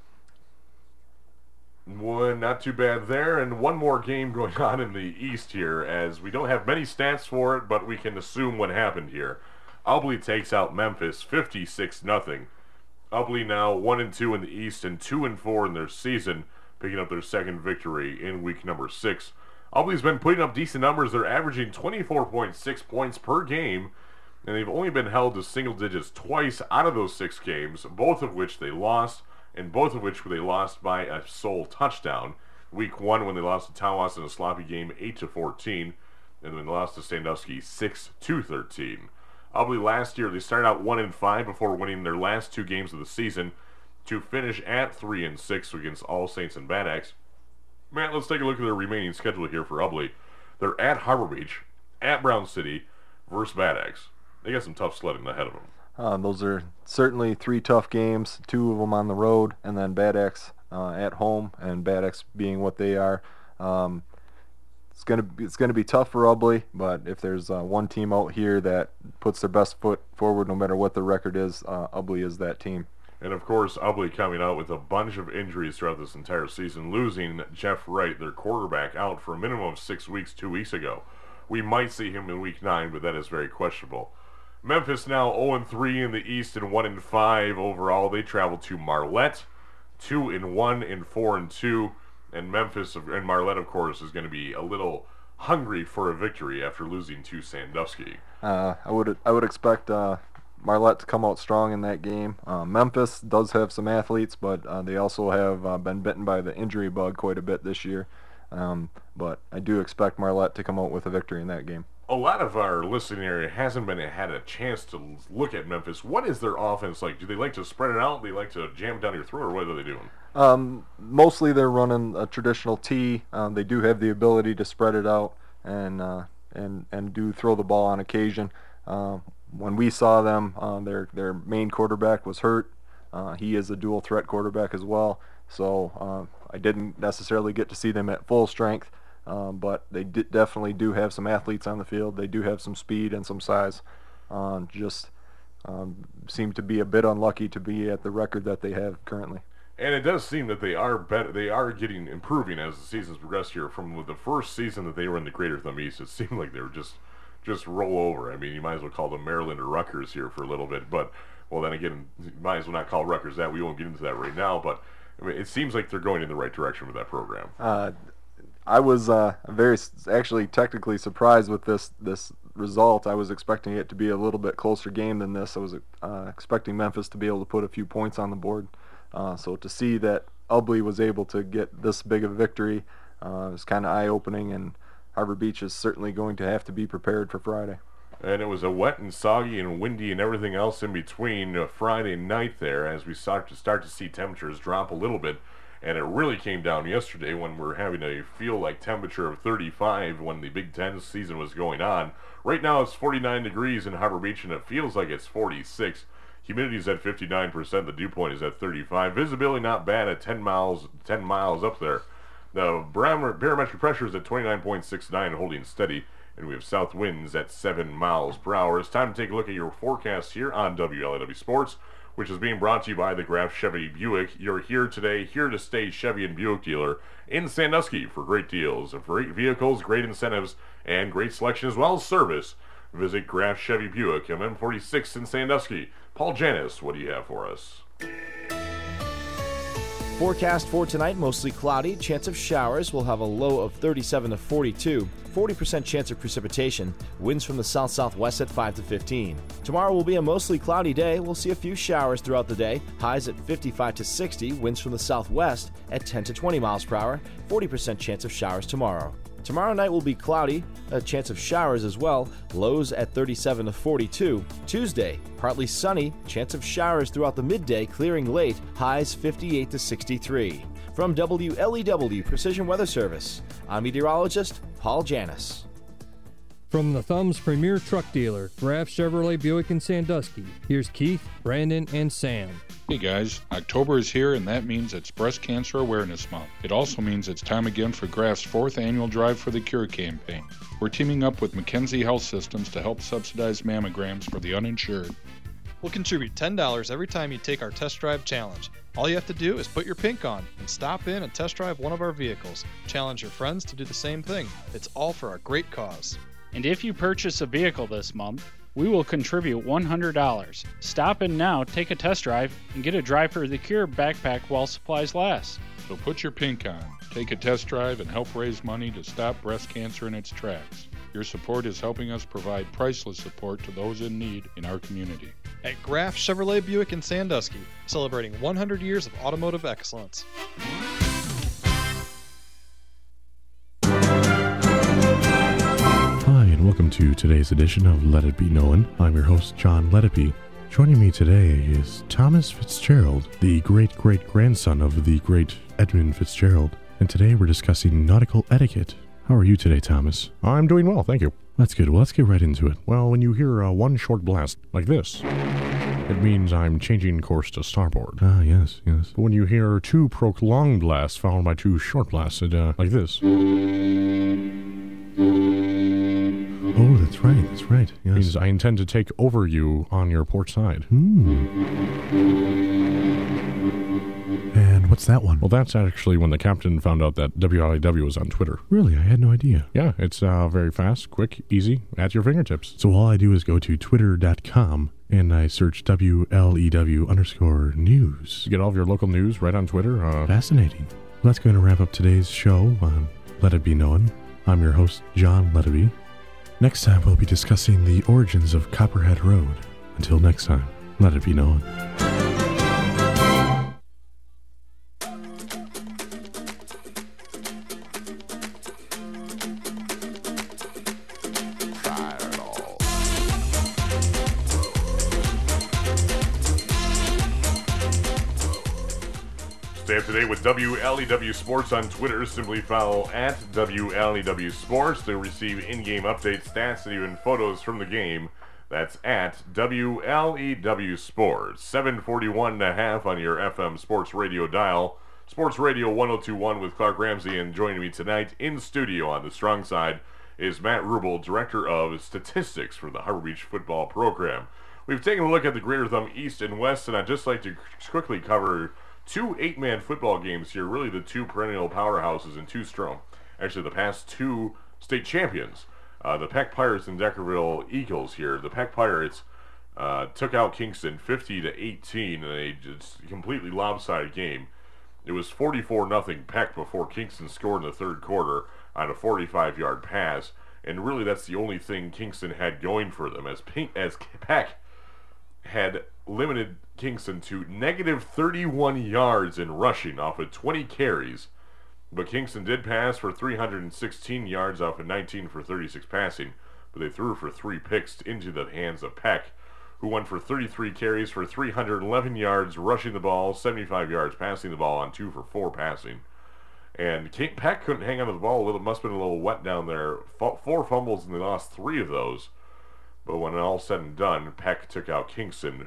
Not too bad there. And one more game going on in the East here, as we don't have many stats for it, but we can assume what happened here. Ubly takes out Memphis 56-0. Ubly now 1-2 in the East and 2-4 in their season, picking up their second victory in week number 6. Ubly's been putting up decent numbers. They're averaging 24.6 points per game, and they've only been held to single digits twice out of those 6 games, both of which they lost, and both of which they lost by a sole touchdown. Week 1 when they lost to Tawas in a sloppy game 8-14. and then lost to Sandusky 6-13. Ubly last year, they started out 1-5 before winning their last 2 games of the season to finish at 3-6 against All Saints and Bad Axe. Matt, let's take a look at their remaining schedule here for Ubly. They're at Harbor Beach, at Brown City, versus Bad Axe. They got some tough sledding ahead of them. Those are certainly 3 tough games, 2 of them on the road, and then Bad Axe at home, and Bad Axe being what they are. It's gonna be tough for Ubly, but if there's one team out here that puts their best foot forward no matter what the record is, Ubly is that team. And of course, Ubly coming out with a bunch of injuries throughout this entire season, losing Jeff Wright, their quarterback, out for a minimum of 6 weeks 2 weeks ago. We might see him in week 9, but that is very questionable. Memphis now 0-3 in the East and 1-5 overall. They travel to Marlette, 2-1 and 4-2. And Memphis and Marlette, of course, is going to be a little hungry for a victory after losing to Sandusky. I would expect Marlette to come out strong in that game. Memphis does have some athletes, but they also have been bitten by the injury bug quite a bit this year. But I do expect Marlette to come out with a victory in that game. A lot of our listening area hasn't had a chance to look at Memphis. What is their offense like? Do they like to spread it out? Do they like to jam it down your throat, or what are they doing? Mostly they're running a traditional T. They do have the ability to spread it out and do throw the ball on occasion. When we saw them, their main quarterback was hurt. He is a dual threat quarterback as well. So I didn't necessarily get to see them at full strength, but they definitely do have some athletes on the field. They do have some speed and some size. Just seem to be a bit unlucky to be at the record that they have currently. And it does seem that they are better. They are improving as the seasons progress here. From the first season that they were in the Greater Thumb East, it seemed like they were just roll over. I mean, you might as well call them Maryland or Rutgers here for a little bit. But, well, then again, you might as well not call Rutgers that. We won't get into that right now. But I mean, it seems like they're going in the right direction with that program. I was actually technically surprised with this result. I was expecting it to be a little bit closer game than this. I was expecting Memphis to be able to put a few points on the board. So to see that Ubly was able to get this big of a victory is kind of eye-opening, and Harbor Beach is certainly going to have to be prepared for Friday. And it was a wet and soggy and windy and everything else in between Friday night there as we start to see temperatures drop a little bit. And it really came down yesterday when we're having a feel-like temperature of 35 when the Big Ten season was going on. Right now it's 49 degrees in Harbor Beach, and it feels like it's 46. Humidity is at 59%. The dew point is at 35. Visibility not bad at 10 miles up there. The barometric pressure is at 29.69, holding steady, and we have south winds at 7 miles per hour. It's time to take a look at your forecast here on WLAW Sports, which is being brought to you by the Graf Chevy Buick. You're here today, here to stay Chevy and Buick dealer in Sandusky for great deals of great vehicles, great incentives, and great selection as well as service. Visit Graf Chevy Buick, MM46 in Sandusky. Paul Janis, what do you have for us? Forecast for tonight, mostly cloudy. Chance of showers. We'll have a low of 37 to 42. 40% chance of precipitation. Winds from the south-southwest at 5 to 15. Tomorrow will be a mostly cloudy day. We'll see a few showers throughout the day. Highs at 55 to 60. Winds from the southwest at 10 to 20 miles per hour. 40% chance of showers tomorrow. Tomorrow night will be cloudy, a chance of showers as well, lows at 37 to 42. Tuesday, partly sunny, chance of showers throughout the midday, clearing late, highs 58 to 63. From WLEW Precision Weather Service, I'm meteorologist Paul Janis. From the Thumb's premier truck dealer, Graf Chevrolet Buick in Sandusky, here's Keith, Brandon, and Sam. Hey guys, October is here, and that means it's Breast Cancer Awareness Month. It also means it's time again for Graf's 4th annual Drive for the Cure campaign. We're teaming up with McKenzie Health Systems to help subsidize mammograms for the uninsured. We'll contribute $10 every time you take our test drive challenge. All you have to do is put your pink on and stop in and test drive one of our vehicles. Challenge your friends to do the same thing. It's all for a great cause. And if you purchase a vehicle this month, we will contribute $100. Stop in now, take a test drive, and get a Drive for the Cure backpack while supplies last. So put your pink on, take a test drive, and help raise money to stop breast cancer in its tracks. Your support is helping us provide priceless support to those in need in our community. At Graf Chevrolet Buick in Sandusky, celebrating 100 years of automotive excellence. to today's edition of Let It Be Known. I'm your host, John Let It Be. Joining me today is Thomas Fitzgerald, the great-great-grandson of the great Edmund Fitzgerald. And today we're discussing nautical etiquette. How are you today, Thomas? I'm doing well, thank you. That's good. Well, let's get right into it. Well, when you hear one short blast like this, it means I'm changing course to starboard. Ah, yes. But when you hear two prolonged blasts followed by two short blasts, like this. Oh, that's right. Yes. Means I intend to take over you on your port side. And what's that one? Well, that's actually when the captain found out that WLEW was on Twitter. Really? I had no idea. Yeah, it's very fast, quick, easy, at your fingertips. So all I do is go to twitter.com and I search WLEW_news. You get all of your local news right on Twitter. Fascinating. Well, that's going to wrap up today's show on Let It Be Known. I'm your host, John Let It Be. Next time, we'll be discussing the origins of Copperhead Road. Until next time, let it be known. Stay up to date with WLEW Sports on Twitter. Simply follow at WLEW Sports to receive in-game updates, stats, and even photos from the game. That's at WLEW Sports. 741.5 on your FM Sports Radio dial. Sports Radio 1021 with Clark Ramsey, and joining me tonight in studio on the strong side is Matt Rubel, Director of Statistics for the Harbor Beach football program. We've taken a look at the Greater Thumb East and West, and I'd just like to quickly cover two 8-man football games here, really the two perennial powerhouses and two strong. Actually, the past two state champions, the Peck Pirates and Deckerville Eagles here. The Peck Pirates took out Kingston 50-18 in a just completely lopsided game. It was 44-0 Peck before Kingston scored in the third quarter on a 45-yard pass, and really that's the only thing Kingston had going for them, as Peck had limited Kingston to negative 31 yards in rushing off of 20 carries, but Kingston did pass for 316 yards off of 19 for 36 passing, but they threw for 3 picks into the hands of Peck, who went for 33 carries for 311 yards rushing the ball, 75 yards passing the ball on 2 for 4 passing. And Peck couldn't hang on to the ball. It must have been a little wet down there. 4 fumbles, and they lost 3 of those. But when all said and done, Peck took out Kingston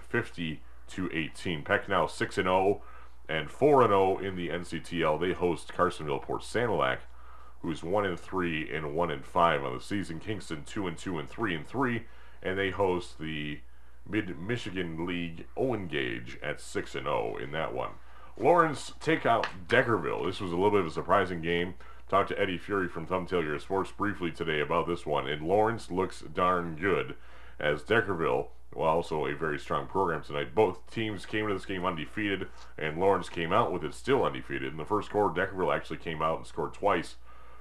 50-18. Peck now 6-0 and 4-0 in the NCTL. They host Carsonville Port Sanilac, who's 1-3 and 1-5 on the season. Kingston 2-2 and 3-3, and they host the Mid-Michigan League Owen Gage at 6-0 in that one. Lawrence take out Deckerville. This was a little bit of a surprising game. Talked to Eddie Fury from Thumbtail Sports briefly today about this one, and Lawrence looks darn good, as Deckerville, well, also a very strong program tonight. Both teams came to this game undefeated, and Lawrence came out with it still undefeated. In the first quarter, Deckerville actually came out and scored twice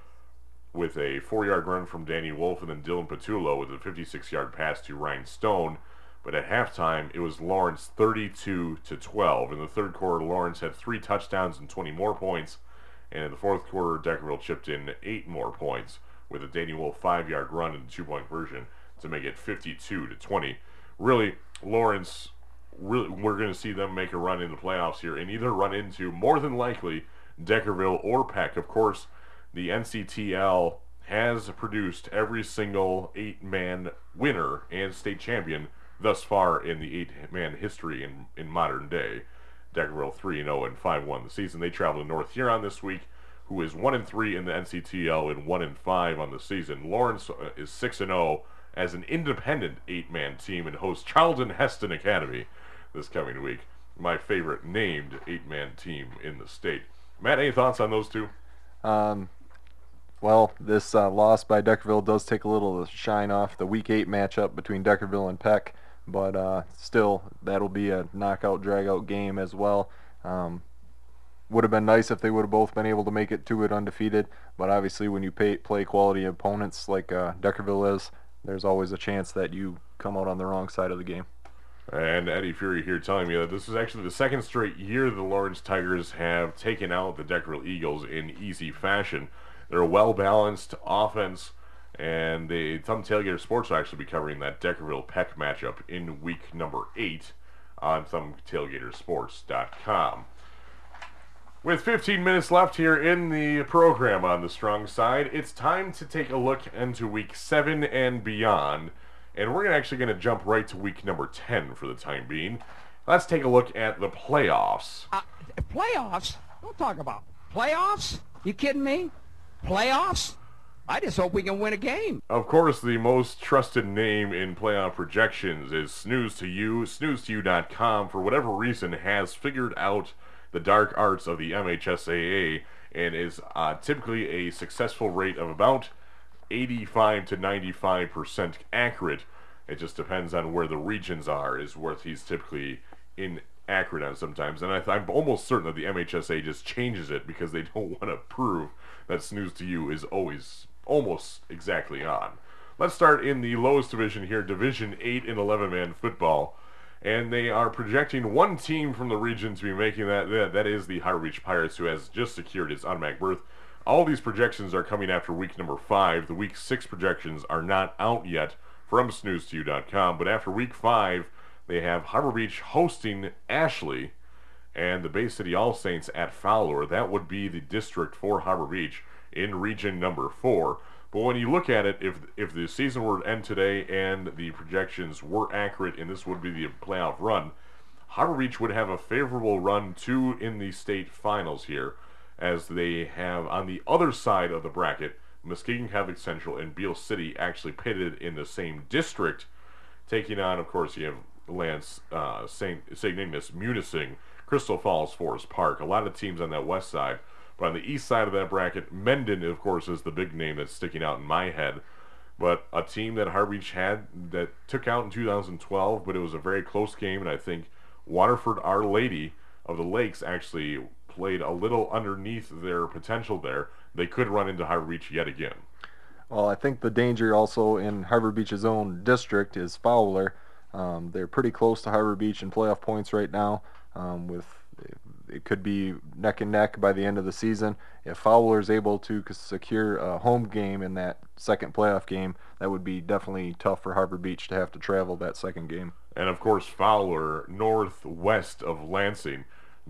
with a 4-yard run from Danny Wolf, and then Dylan Petullo with a 56-yard pass to Ryan Stone. But at halftime, it was Lawrence 32-12. In the third quarter, Lawrence had 3 touchdowns and 20 more points. And in the fourth quarter, Deckerville chipped in 8 more points with a Danny Wolf 5-yard run and 2-point version to make it 52-20. Really, Lawrence, we're going to see them make a run in the playoffs here and either run into, more than likely, Deckerville or Peck. Of course, the NCTL has produced every single 8-man winner and state champion thus far in the 8-man history in modern day. Deckerville 3-0 and 5-1 the season. They travel to North Huron this week, who is 1-3 in the NCTL and 1-5 on the season. Lawrence is 6-0 as an independent 8-man team and hosts Charlton Heston Academy this coming week. My favorite named 8-man team in the state. Matt, any thoughts on those two? Well, this loss by Deckerville does take a little shine off the Week 8 matchup between Deckerville and Peck. But still, that'll be a knockout, drag-out game as well. Would have been nice if they would have both been able to make it to it undefeated. But obviously, when you play quality opponents like Deckerville is, there's always a chance that you come out on the wrong side of the game. And Eddie Fury here telling me that this is actually the second straight year the Lawrence Tigers have taken out the Deckerville Eagles in easy fashion. They're a well-balanced offense And Thumb Tailgater Sports will actually be covering that Deckerville Peck matchup in week number 8 on thumbtailgatersports.com. With 15 minutes left here in the program on the Strong Side, it's time to take a look into week 7 and beyond. And we're actually going to jump right to week number 10 for the time being. Let's take a look at the playoffs. Playoffs? Don't talk about playoffs. You kidding me? Playoffs? I just hope we can win a game. Of course, the most trusted name in playoff projections is Snooze to You. SnoozeToYou.com, for whatever reason, has figured out the dark arts of the MHSAA and is typically a successful rate of about 85 to 95% accurate. It just depends on where the regions are, is what he's typically inaccurate on sometimes. And I'm almost certain that the MHSAA just changes it because they don't want to prove that Snooze to You is always almost exactly on. Let's start in the lowest division here, Division 8 in 11-man football. And they are projecting one team from the region to be making that. That is the Harbor Beach Pirates, who has just secured its automatic berth. All these projections are coming after week number 5. The week 6 projections are not out yet from SnoozeToYou.com. But after week 5, they have Harbor Beach hosting Ashley and the Bay City All Saints at Fowler. That would be the district for Harbor Beach in region number 4. But when you look at it, if the season were to end today and the projections were accurate and this would be the playoff run, Harbor Beach would have a favorable run to in the state finals here, as they have on the other side of the bracket, Muskegon Catholic Central and Beale City actually pitted in the same district, taking on, of course, you have Lance, St. Ignace, Munising, Crystal Falls, Forest Park, a lot of teams on that west side. But on the east side of that bracket, Mendon, of course, is the big name that's sticking out in my head. But a team that Harbor Beach had that took out in 2012, but it was a very close game, and I think Waterford Our Lady of the Lakes actually played a little underneath their potential there. They could run into Harbor Beach yet again. Well, I think the danger also in Harbor Beach's own district is Fowler. They're pretty close to Harbor Beach in playoff points right now, it could be neck and neck by the end of the season. If Fowler is able to secure a home game in that second playoff game, that would be definitely tough for Harbor Beach to have to travel that second game. And of course, Fowler, northwest of Lansing.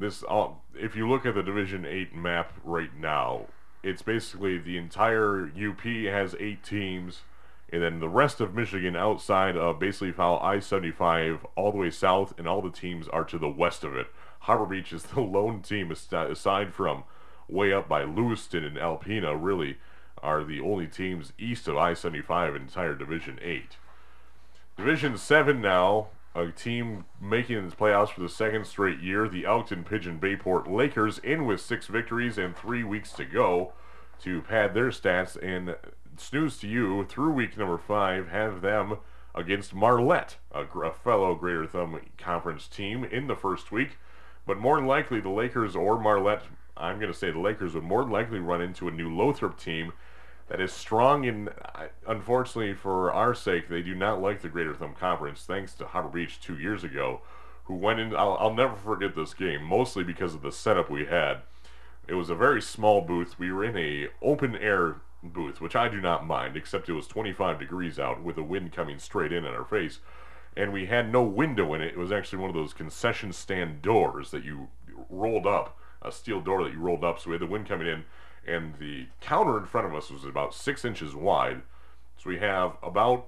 If you look at the Division 8 map right now, it's basically the entire UP has 8 teams, and then the rest of Michigan outside of basically I-75 all the way south, and all the teams are to the west of it. Harbor Beach is the lone team, aside from way up by Lewiston and Alpena, really are the only teams east of I-75 in entire Division 8. Division 7 now, a team making its playoffs for the second straight year, the Elkton Pigeon Bayport Lakers, in with 6 victories and 3 weeks to go to pad their stats. And Snooze to You, through week number 5, have them against Marlette, a fellow Greater Thumb Conference team, in the first week. But more than likely, the Lakers or Marlette, I'm going to say the Lakers would more than likely run into a New Lothrop team that is strong in, unfortunately for our sake, they do not like the Greater Thumb Conference, thanks to Harbor Beach 2 years ago, who went in, I'll never forget this game, mostly because of the setup we had. It was a very small booth. We were in a open air booth, which I do not mind, except it was 25 degrees out with the wind coming straight in at our face. And we had no window in it. It was actually one of those concession stand doors that you rolled up, a steel door that you rolled up, so we had the wind coming in, and the counter in front of us was about 6 inches wide. So we have about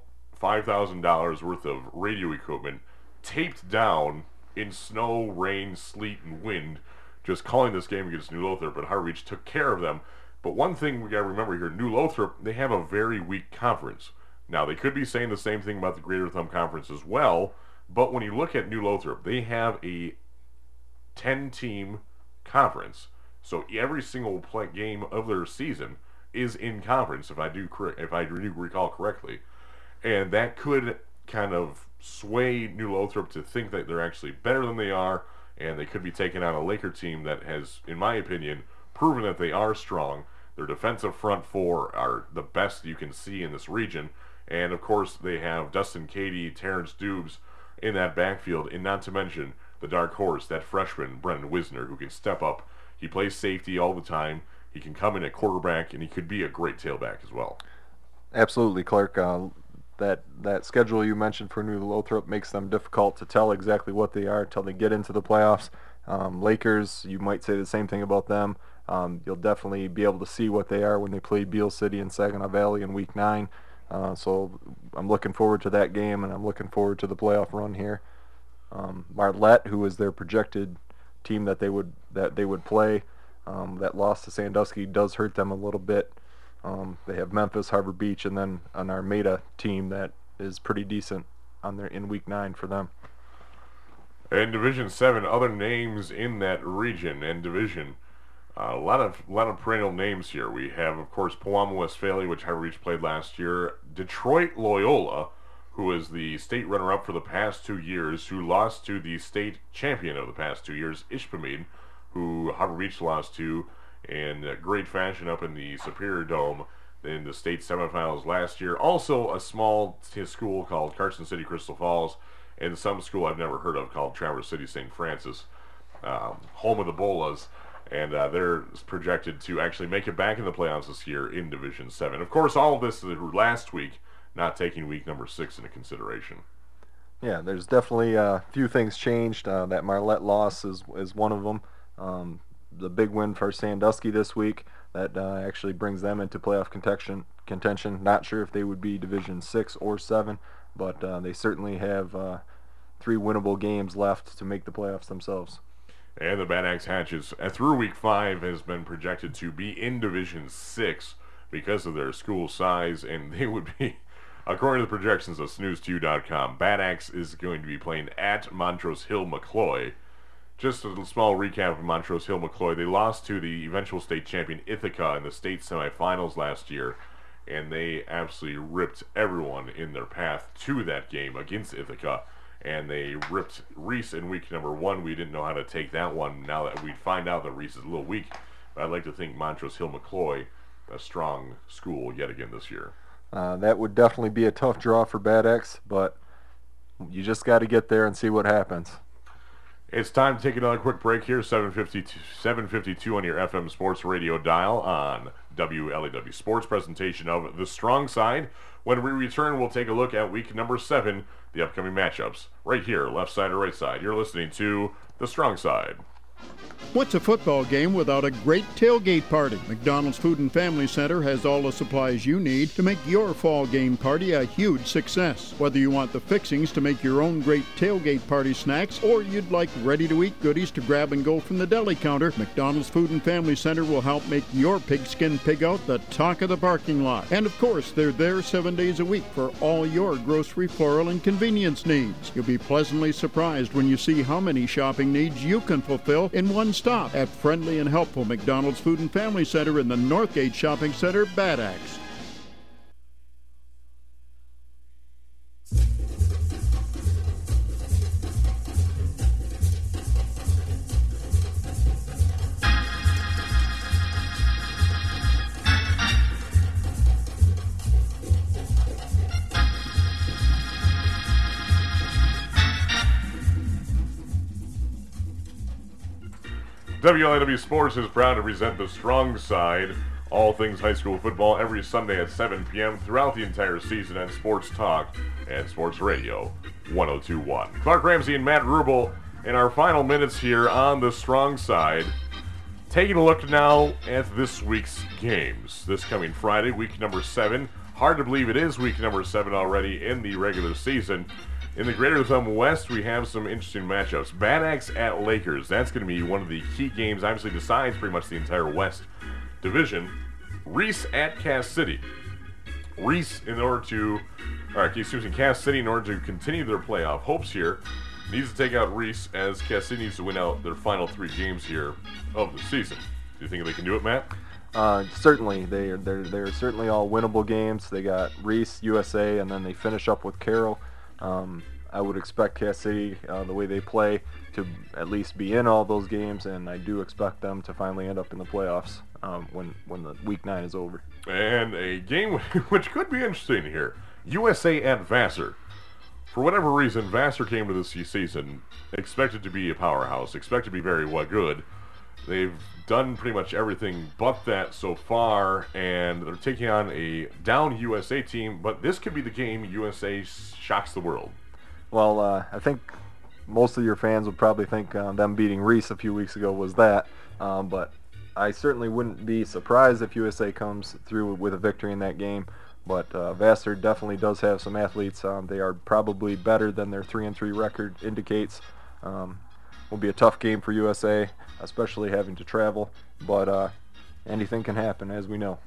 $5,000 worth of radio equipment taped down in snow, rain, sleet, and wind, just calling this game against New Lothrop, but Harbor Beach took care of them. But one thing we got to remember here, New Lothrop, they have a very weak conference. Now, they could be saying the same thing about the Greater Thumb Conference as well, but when you look at New Lothrop, they have a 10-team conference. So every single game of their season is in conference, if I do recall correctly. And that could kind of sway New Lothrop to think that they're actually better than they are, and they could be taking on a Laker team that has, in my opinion, proven that they are strong. Their defensive front four are the best you can see in this region. And, of course, they have Dustin Cady, Terrence Dubes in that backfield, and not to mention the dark horse, that freshman, Brendan Wisner, who can step up. He plays safety all the time. He can come in at quarterback, and he could be a great tailback as well. Absolutely, Clark. That schedule you mentioned for New Lothrop makes them difficult to tell exactly what they are until they get into the playoffs. Lakers, you might say the same thing about them. You'll definitely be able to see what they are when they play Beale City and Saginaw Valley in Week 9. So I'm looking forward to that game, and I'm looking forward to the playoff run here. Marlette, who is their projected team that they would play, that loss to Sandusky does hurt them a little bit. They have Memphis, Harbor Beach, and then an Armada team that is pretty decent in Week 9 for them. In Division 7, other names in that region and division. A lot of perennial names here. We have, of course, Pewamo Westphalia, which Harbor Beach played last year. Detroit Loyola, who is the state runner-up for the past 2 years, who lost to the state champion of the past 2 years, Ishpeming, who Harbor Beach lost to in great fashion up in the Superior Dome in the state semifinals last year. Also a small school called Carson City Crystal Falls, and some school I've never heard of called Traverse City St. Francis, home of the Bolas, and they're projected to actually make it back in the playoffs this year in Division 7. Of course, all of this is last week, not taking week number 6 into consideration. Yeah, there's definitely a few things changed. That Marlette loss is one of them. The big win for Sandusky this week, that actually brings them into playoff contention. Not sure if they would be Division 6 or 7, but they certainly have 3 winnable games left to make the playoffs themselves. And the Bad Axe Hatches, through Week 5, has been projected to be in Division 6 because of their school size, and they would be, according to the projections of snooze2.com, Bad Axe is going to be playing at Montrose Hill McCloy. Just a small recap of Montrose Hill McCloy. They lost to the eventual state champion Ithaca in the state semifinals last year, and they absolutely ripped everyone in their path to that game against Ithaca, and they ripped Reese in week number 1. We didn't know how to take that one. Now that we find out that Reese is a little weak, but I'd like to think Montrose Hill McCloy, a strong school yet again this year. That would definitely be a tough draw for Bad Axe, but you just got to get there and see what happens. It's time to take another quick break here. 752 on your FM Sports Radio dial on WLEW Sports, presentation of The Strong Side. When we return, we'll take a look at week number 7, the upcoming matchups. Right here, left side or right side. You're listening to The Strong Side. What's a football game without a great tailgate party? McDonald's Food and Family Center has all the supplies you need to make your fall game party a huge success. Whether you want the fixings to make your own great tailgate party snacks or you'd like ready-to-eat goodies to grab and go from the deli counter, McDonald's Food and Family Center will help make your pigskin pig out the talk of the parking lot. And of course, they're there 7 days a week for all your grocery, floral, and convenience needs. You'll be pleasantly surprised when you see how many shopping needs you can fulfill in one stop at friendly and helpful McDonald's Food and Family Center in the Northgate Shopping Center, Bad Axe. WLEW Sports is proud to present The Strong Side, all things high school football, every Sunday at 7 p.m. throughout the entire season on Sports Talk and Sports Radio 102.1. Clark Ramsey and Matt Rubel in our final minutes here on The Strong Side. Taking a look now at this week's games. This coming Friday, week number 7. Hard to believe it is week number 7 already in the regular season. In the Greater Thumb West, we have some interesting matchups. Bad Axe at Lakers. That's going to be one of the key games, obviously decides pretty much the entire West division. Reese at Cass City. Cass City, in order to continue their playoff hopes here, needs to take out Reese, as Cass City needs to win out their final 3 games here of the season. Do you think they can do it, Matt? Certainly. They're certainly all winnable games. They got Reese, USA, and then they finish up with Carroll. I would expect Cass City, the way they play, to at least be in all those games, and I do expect them to finally end up in the playoffs when the week 9 is over. And a game which could be interesting here. USA at Vassar. For whatever reason, Vassar came to this season expected to be a powerhouse, expected to be very good. They've done pretty much everything but that so far, and they're taking on a down USA team, but this could be the game USA shocks the world. Well, I think most of your fans would probably think them beating Reese a few weeks ago was that, but I certainly wouldn't be surprised if USA comes through with a victory in that game. But Vassar definitely does have some athletes. They are probably better than their 3-3 record indicates. Will be a tough game for USA, especially having to travel, but anything can happen, as we know.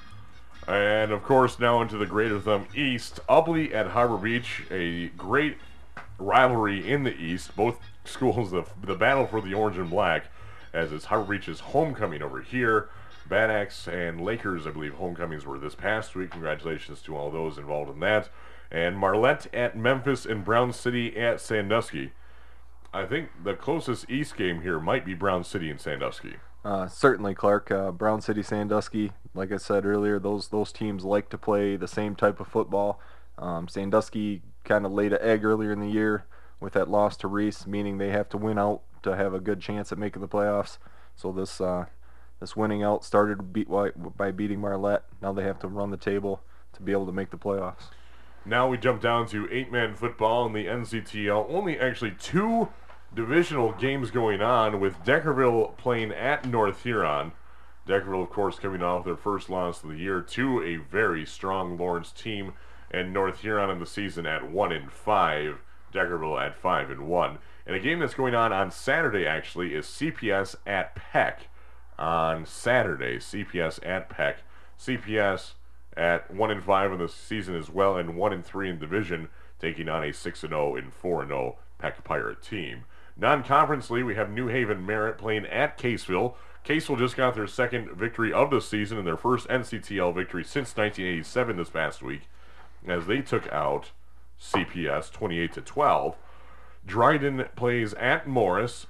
And of course, now into the Greater Thumb East. Ubly at Harbor Beach, a great rivalry in the East. Both schools, the battle for the orange and black, as it's Harbor Beach's homecoming over here. Bad Axe and Lakers, I believe, homecomings were this past week. Congratulations to all those involved in that. And Marlette at Memphis and Brown City at Sandusky. I think the closest East game here might be Brown City and Sandusky. Certainly, Clark. Brown City, Sandusky, like I said earlier, those teams like to play the same type of football. Sandusky kind of laid an egg earlier in the year with that loss to Reese, meaning they have to win out to have a good chance at making the playoffs. So this winning out started by beating Marlette. Now they have to run the table to be able to make the playoffs. Now we jump down to 8-man football in the NCTL. Only actually 2 divisional games going on, with Deckerville playing at North Huron. Deckerville, of course, coming off their first loss of the year to a very strong Lawrence team, and North Huron in the season at 1-5. Deckerville at 5-1. And a game that's going on Saturday, actually, is CPS at Peck. On Saturday, CPS at Peck. CPS at 1-5 in the season as well, and 1-3 in division, taking on a 6-0 and 4-0 Peck Pirate team. Non-conference league, we have New Haven Merritt playing at Caseville. Caseville just got their second victory of the season and their first NCTL victory since 1987 this past week, as they took out CPS 28-12. Dryden plays at Morris.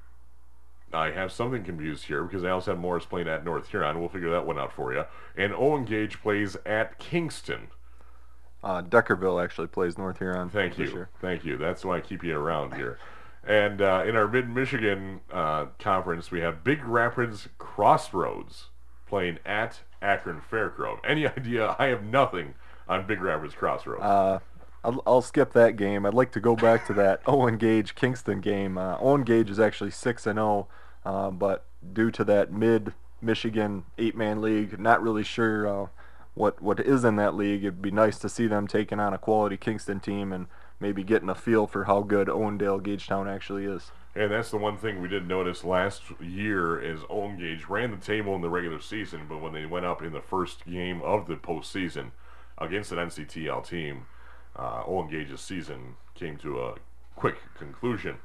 I have something confused here because I also have Morris playing at North Huron. We'll figure that one out for you. And Owen Gage plays at Kingston. Deckerville actually plays North Huron. Thank you. Thank you. That's why I keep you around here. And in our Mid-Michigan conference, we have Big Rapids Crossroads playing at Akron Fairgrove. Any idea? I have nothing on Big Rapids Crossroads. I'll skip that game. I'd like to go back to that Owen Gage Kingston game. Owen Gage is actually 6-0, but due to that Mid-Michigan 8-man league, not really sure what is in that league. It'd be nice to see them taking on a quality Kingston team and maybe getting a feel for how good Owendale Gagetown actually is. And that's the one thing we did notice last year is Owen Gage ran the table in the regular season, but when they went up in the first game of the postseason against an NCTL team, Owen Gage's season came to a quick conclusion.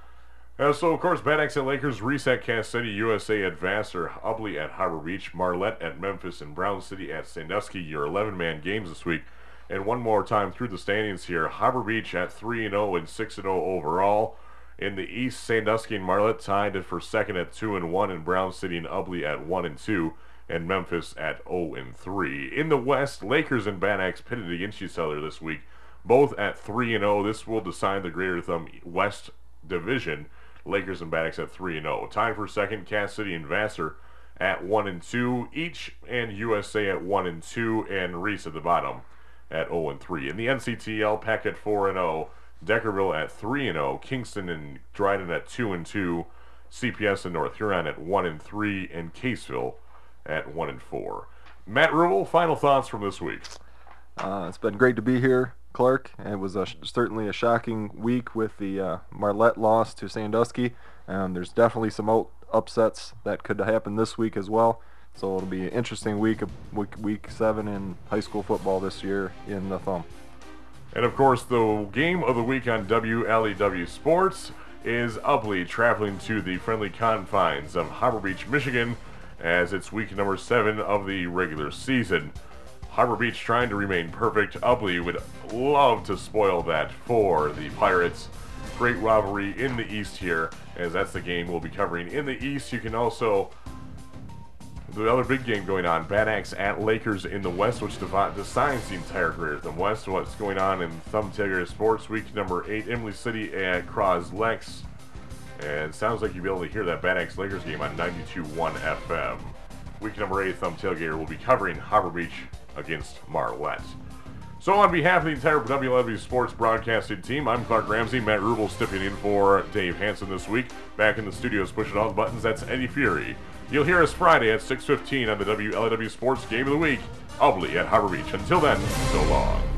So, of course, Bad Axe at Lakers, Reese at Cass City, USA at Vassar, Ubly at Harbor Beach, Marlette at Memphis, and Brown City at Sandusky. Your 11-man games this week. And one more time through the standings here. Harbor Beach at 3-0 and 6-0 overall. In the East, Sandusky and Marlette tied for second at 2-1, and Brown City and Ubly at 1-2, and Memphis at 0-3. In the West, Lakers and Bad Axe pitted against each other this week, both at 3-0. This will decide the Greater Thumb West Division. Lakers and Bad Axe at 3-0. Tied for second, Cass City and Vassar at 1-2 each, and USA at 1-2, and Reese at the bottom at 0-3. In the NCTL, Peck at 4-0, Deckerville at 3-0, Kingston and Dryden at 2-2, CPS and North Huron at 1-3, and Caseville at 1-4. Matt Rubel, final thoughts from this week. It's been great to be here, Clark. It was certainly a shocking week with the Marlette loss to Sandusky. There's definitely some upsets that could happen this week as well. So it'll be an interesting week 7 in high school football this year in the Thumb. And of course, the game of the week on WLEW Sports is Ubly traveling to the friendly confines of Harbor Beach, Michigan, as it's week number 7 of the regular season. Harbor Beach trying to remain perfect. Ubly would love to spoil that for the Pirates. Great rivalry in the East here, as that's the game we'll be covering. In the East, you can also... the other big game going on, Bad Axe at Lakers in the West, which decides the entire Greater Thumb West. What's going on in Thumb Tiger Sports Week number 8, Emily City at Croslex. And it sounds like you'll be able to hear that Bad Axe Lakers game on 92.1 FM. Week number 8 Thumb Tailgater will be covering Harbor Beach against Marlette. So on behalf of the entire WLW Sports broadcasting team, I'm Clark Ramsey. Matt Rubel stepping in for Dave Hansen this week. Back in the studios pushing all the buttons, that's Eddie Fury. You'll hear us Friday at 6:15 on the WLW Sports Game of the Week, Ubly at Harbor Beach. Until then, so long.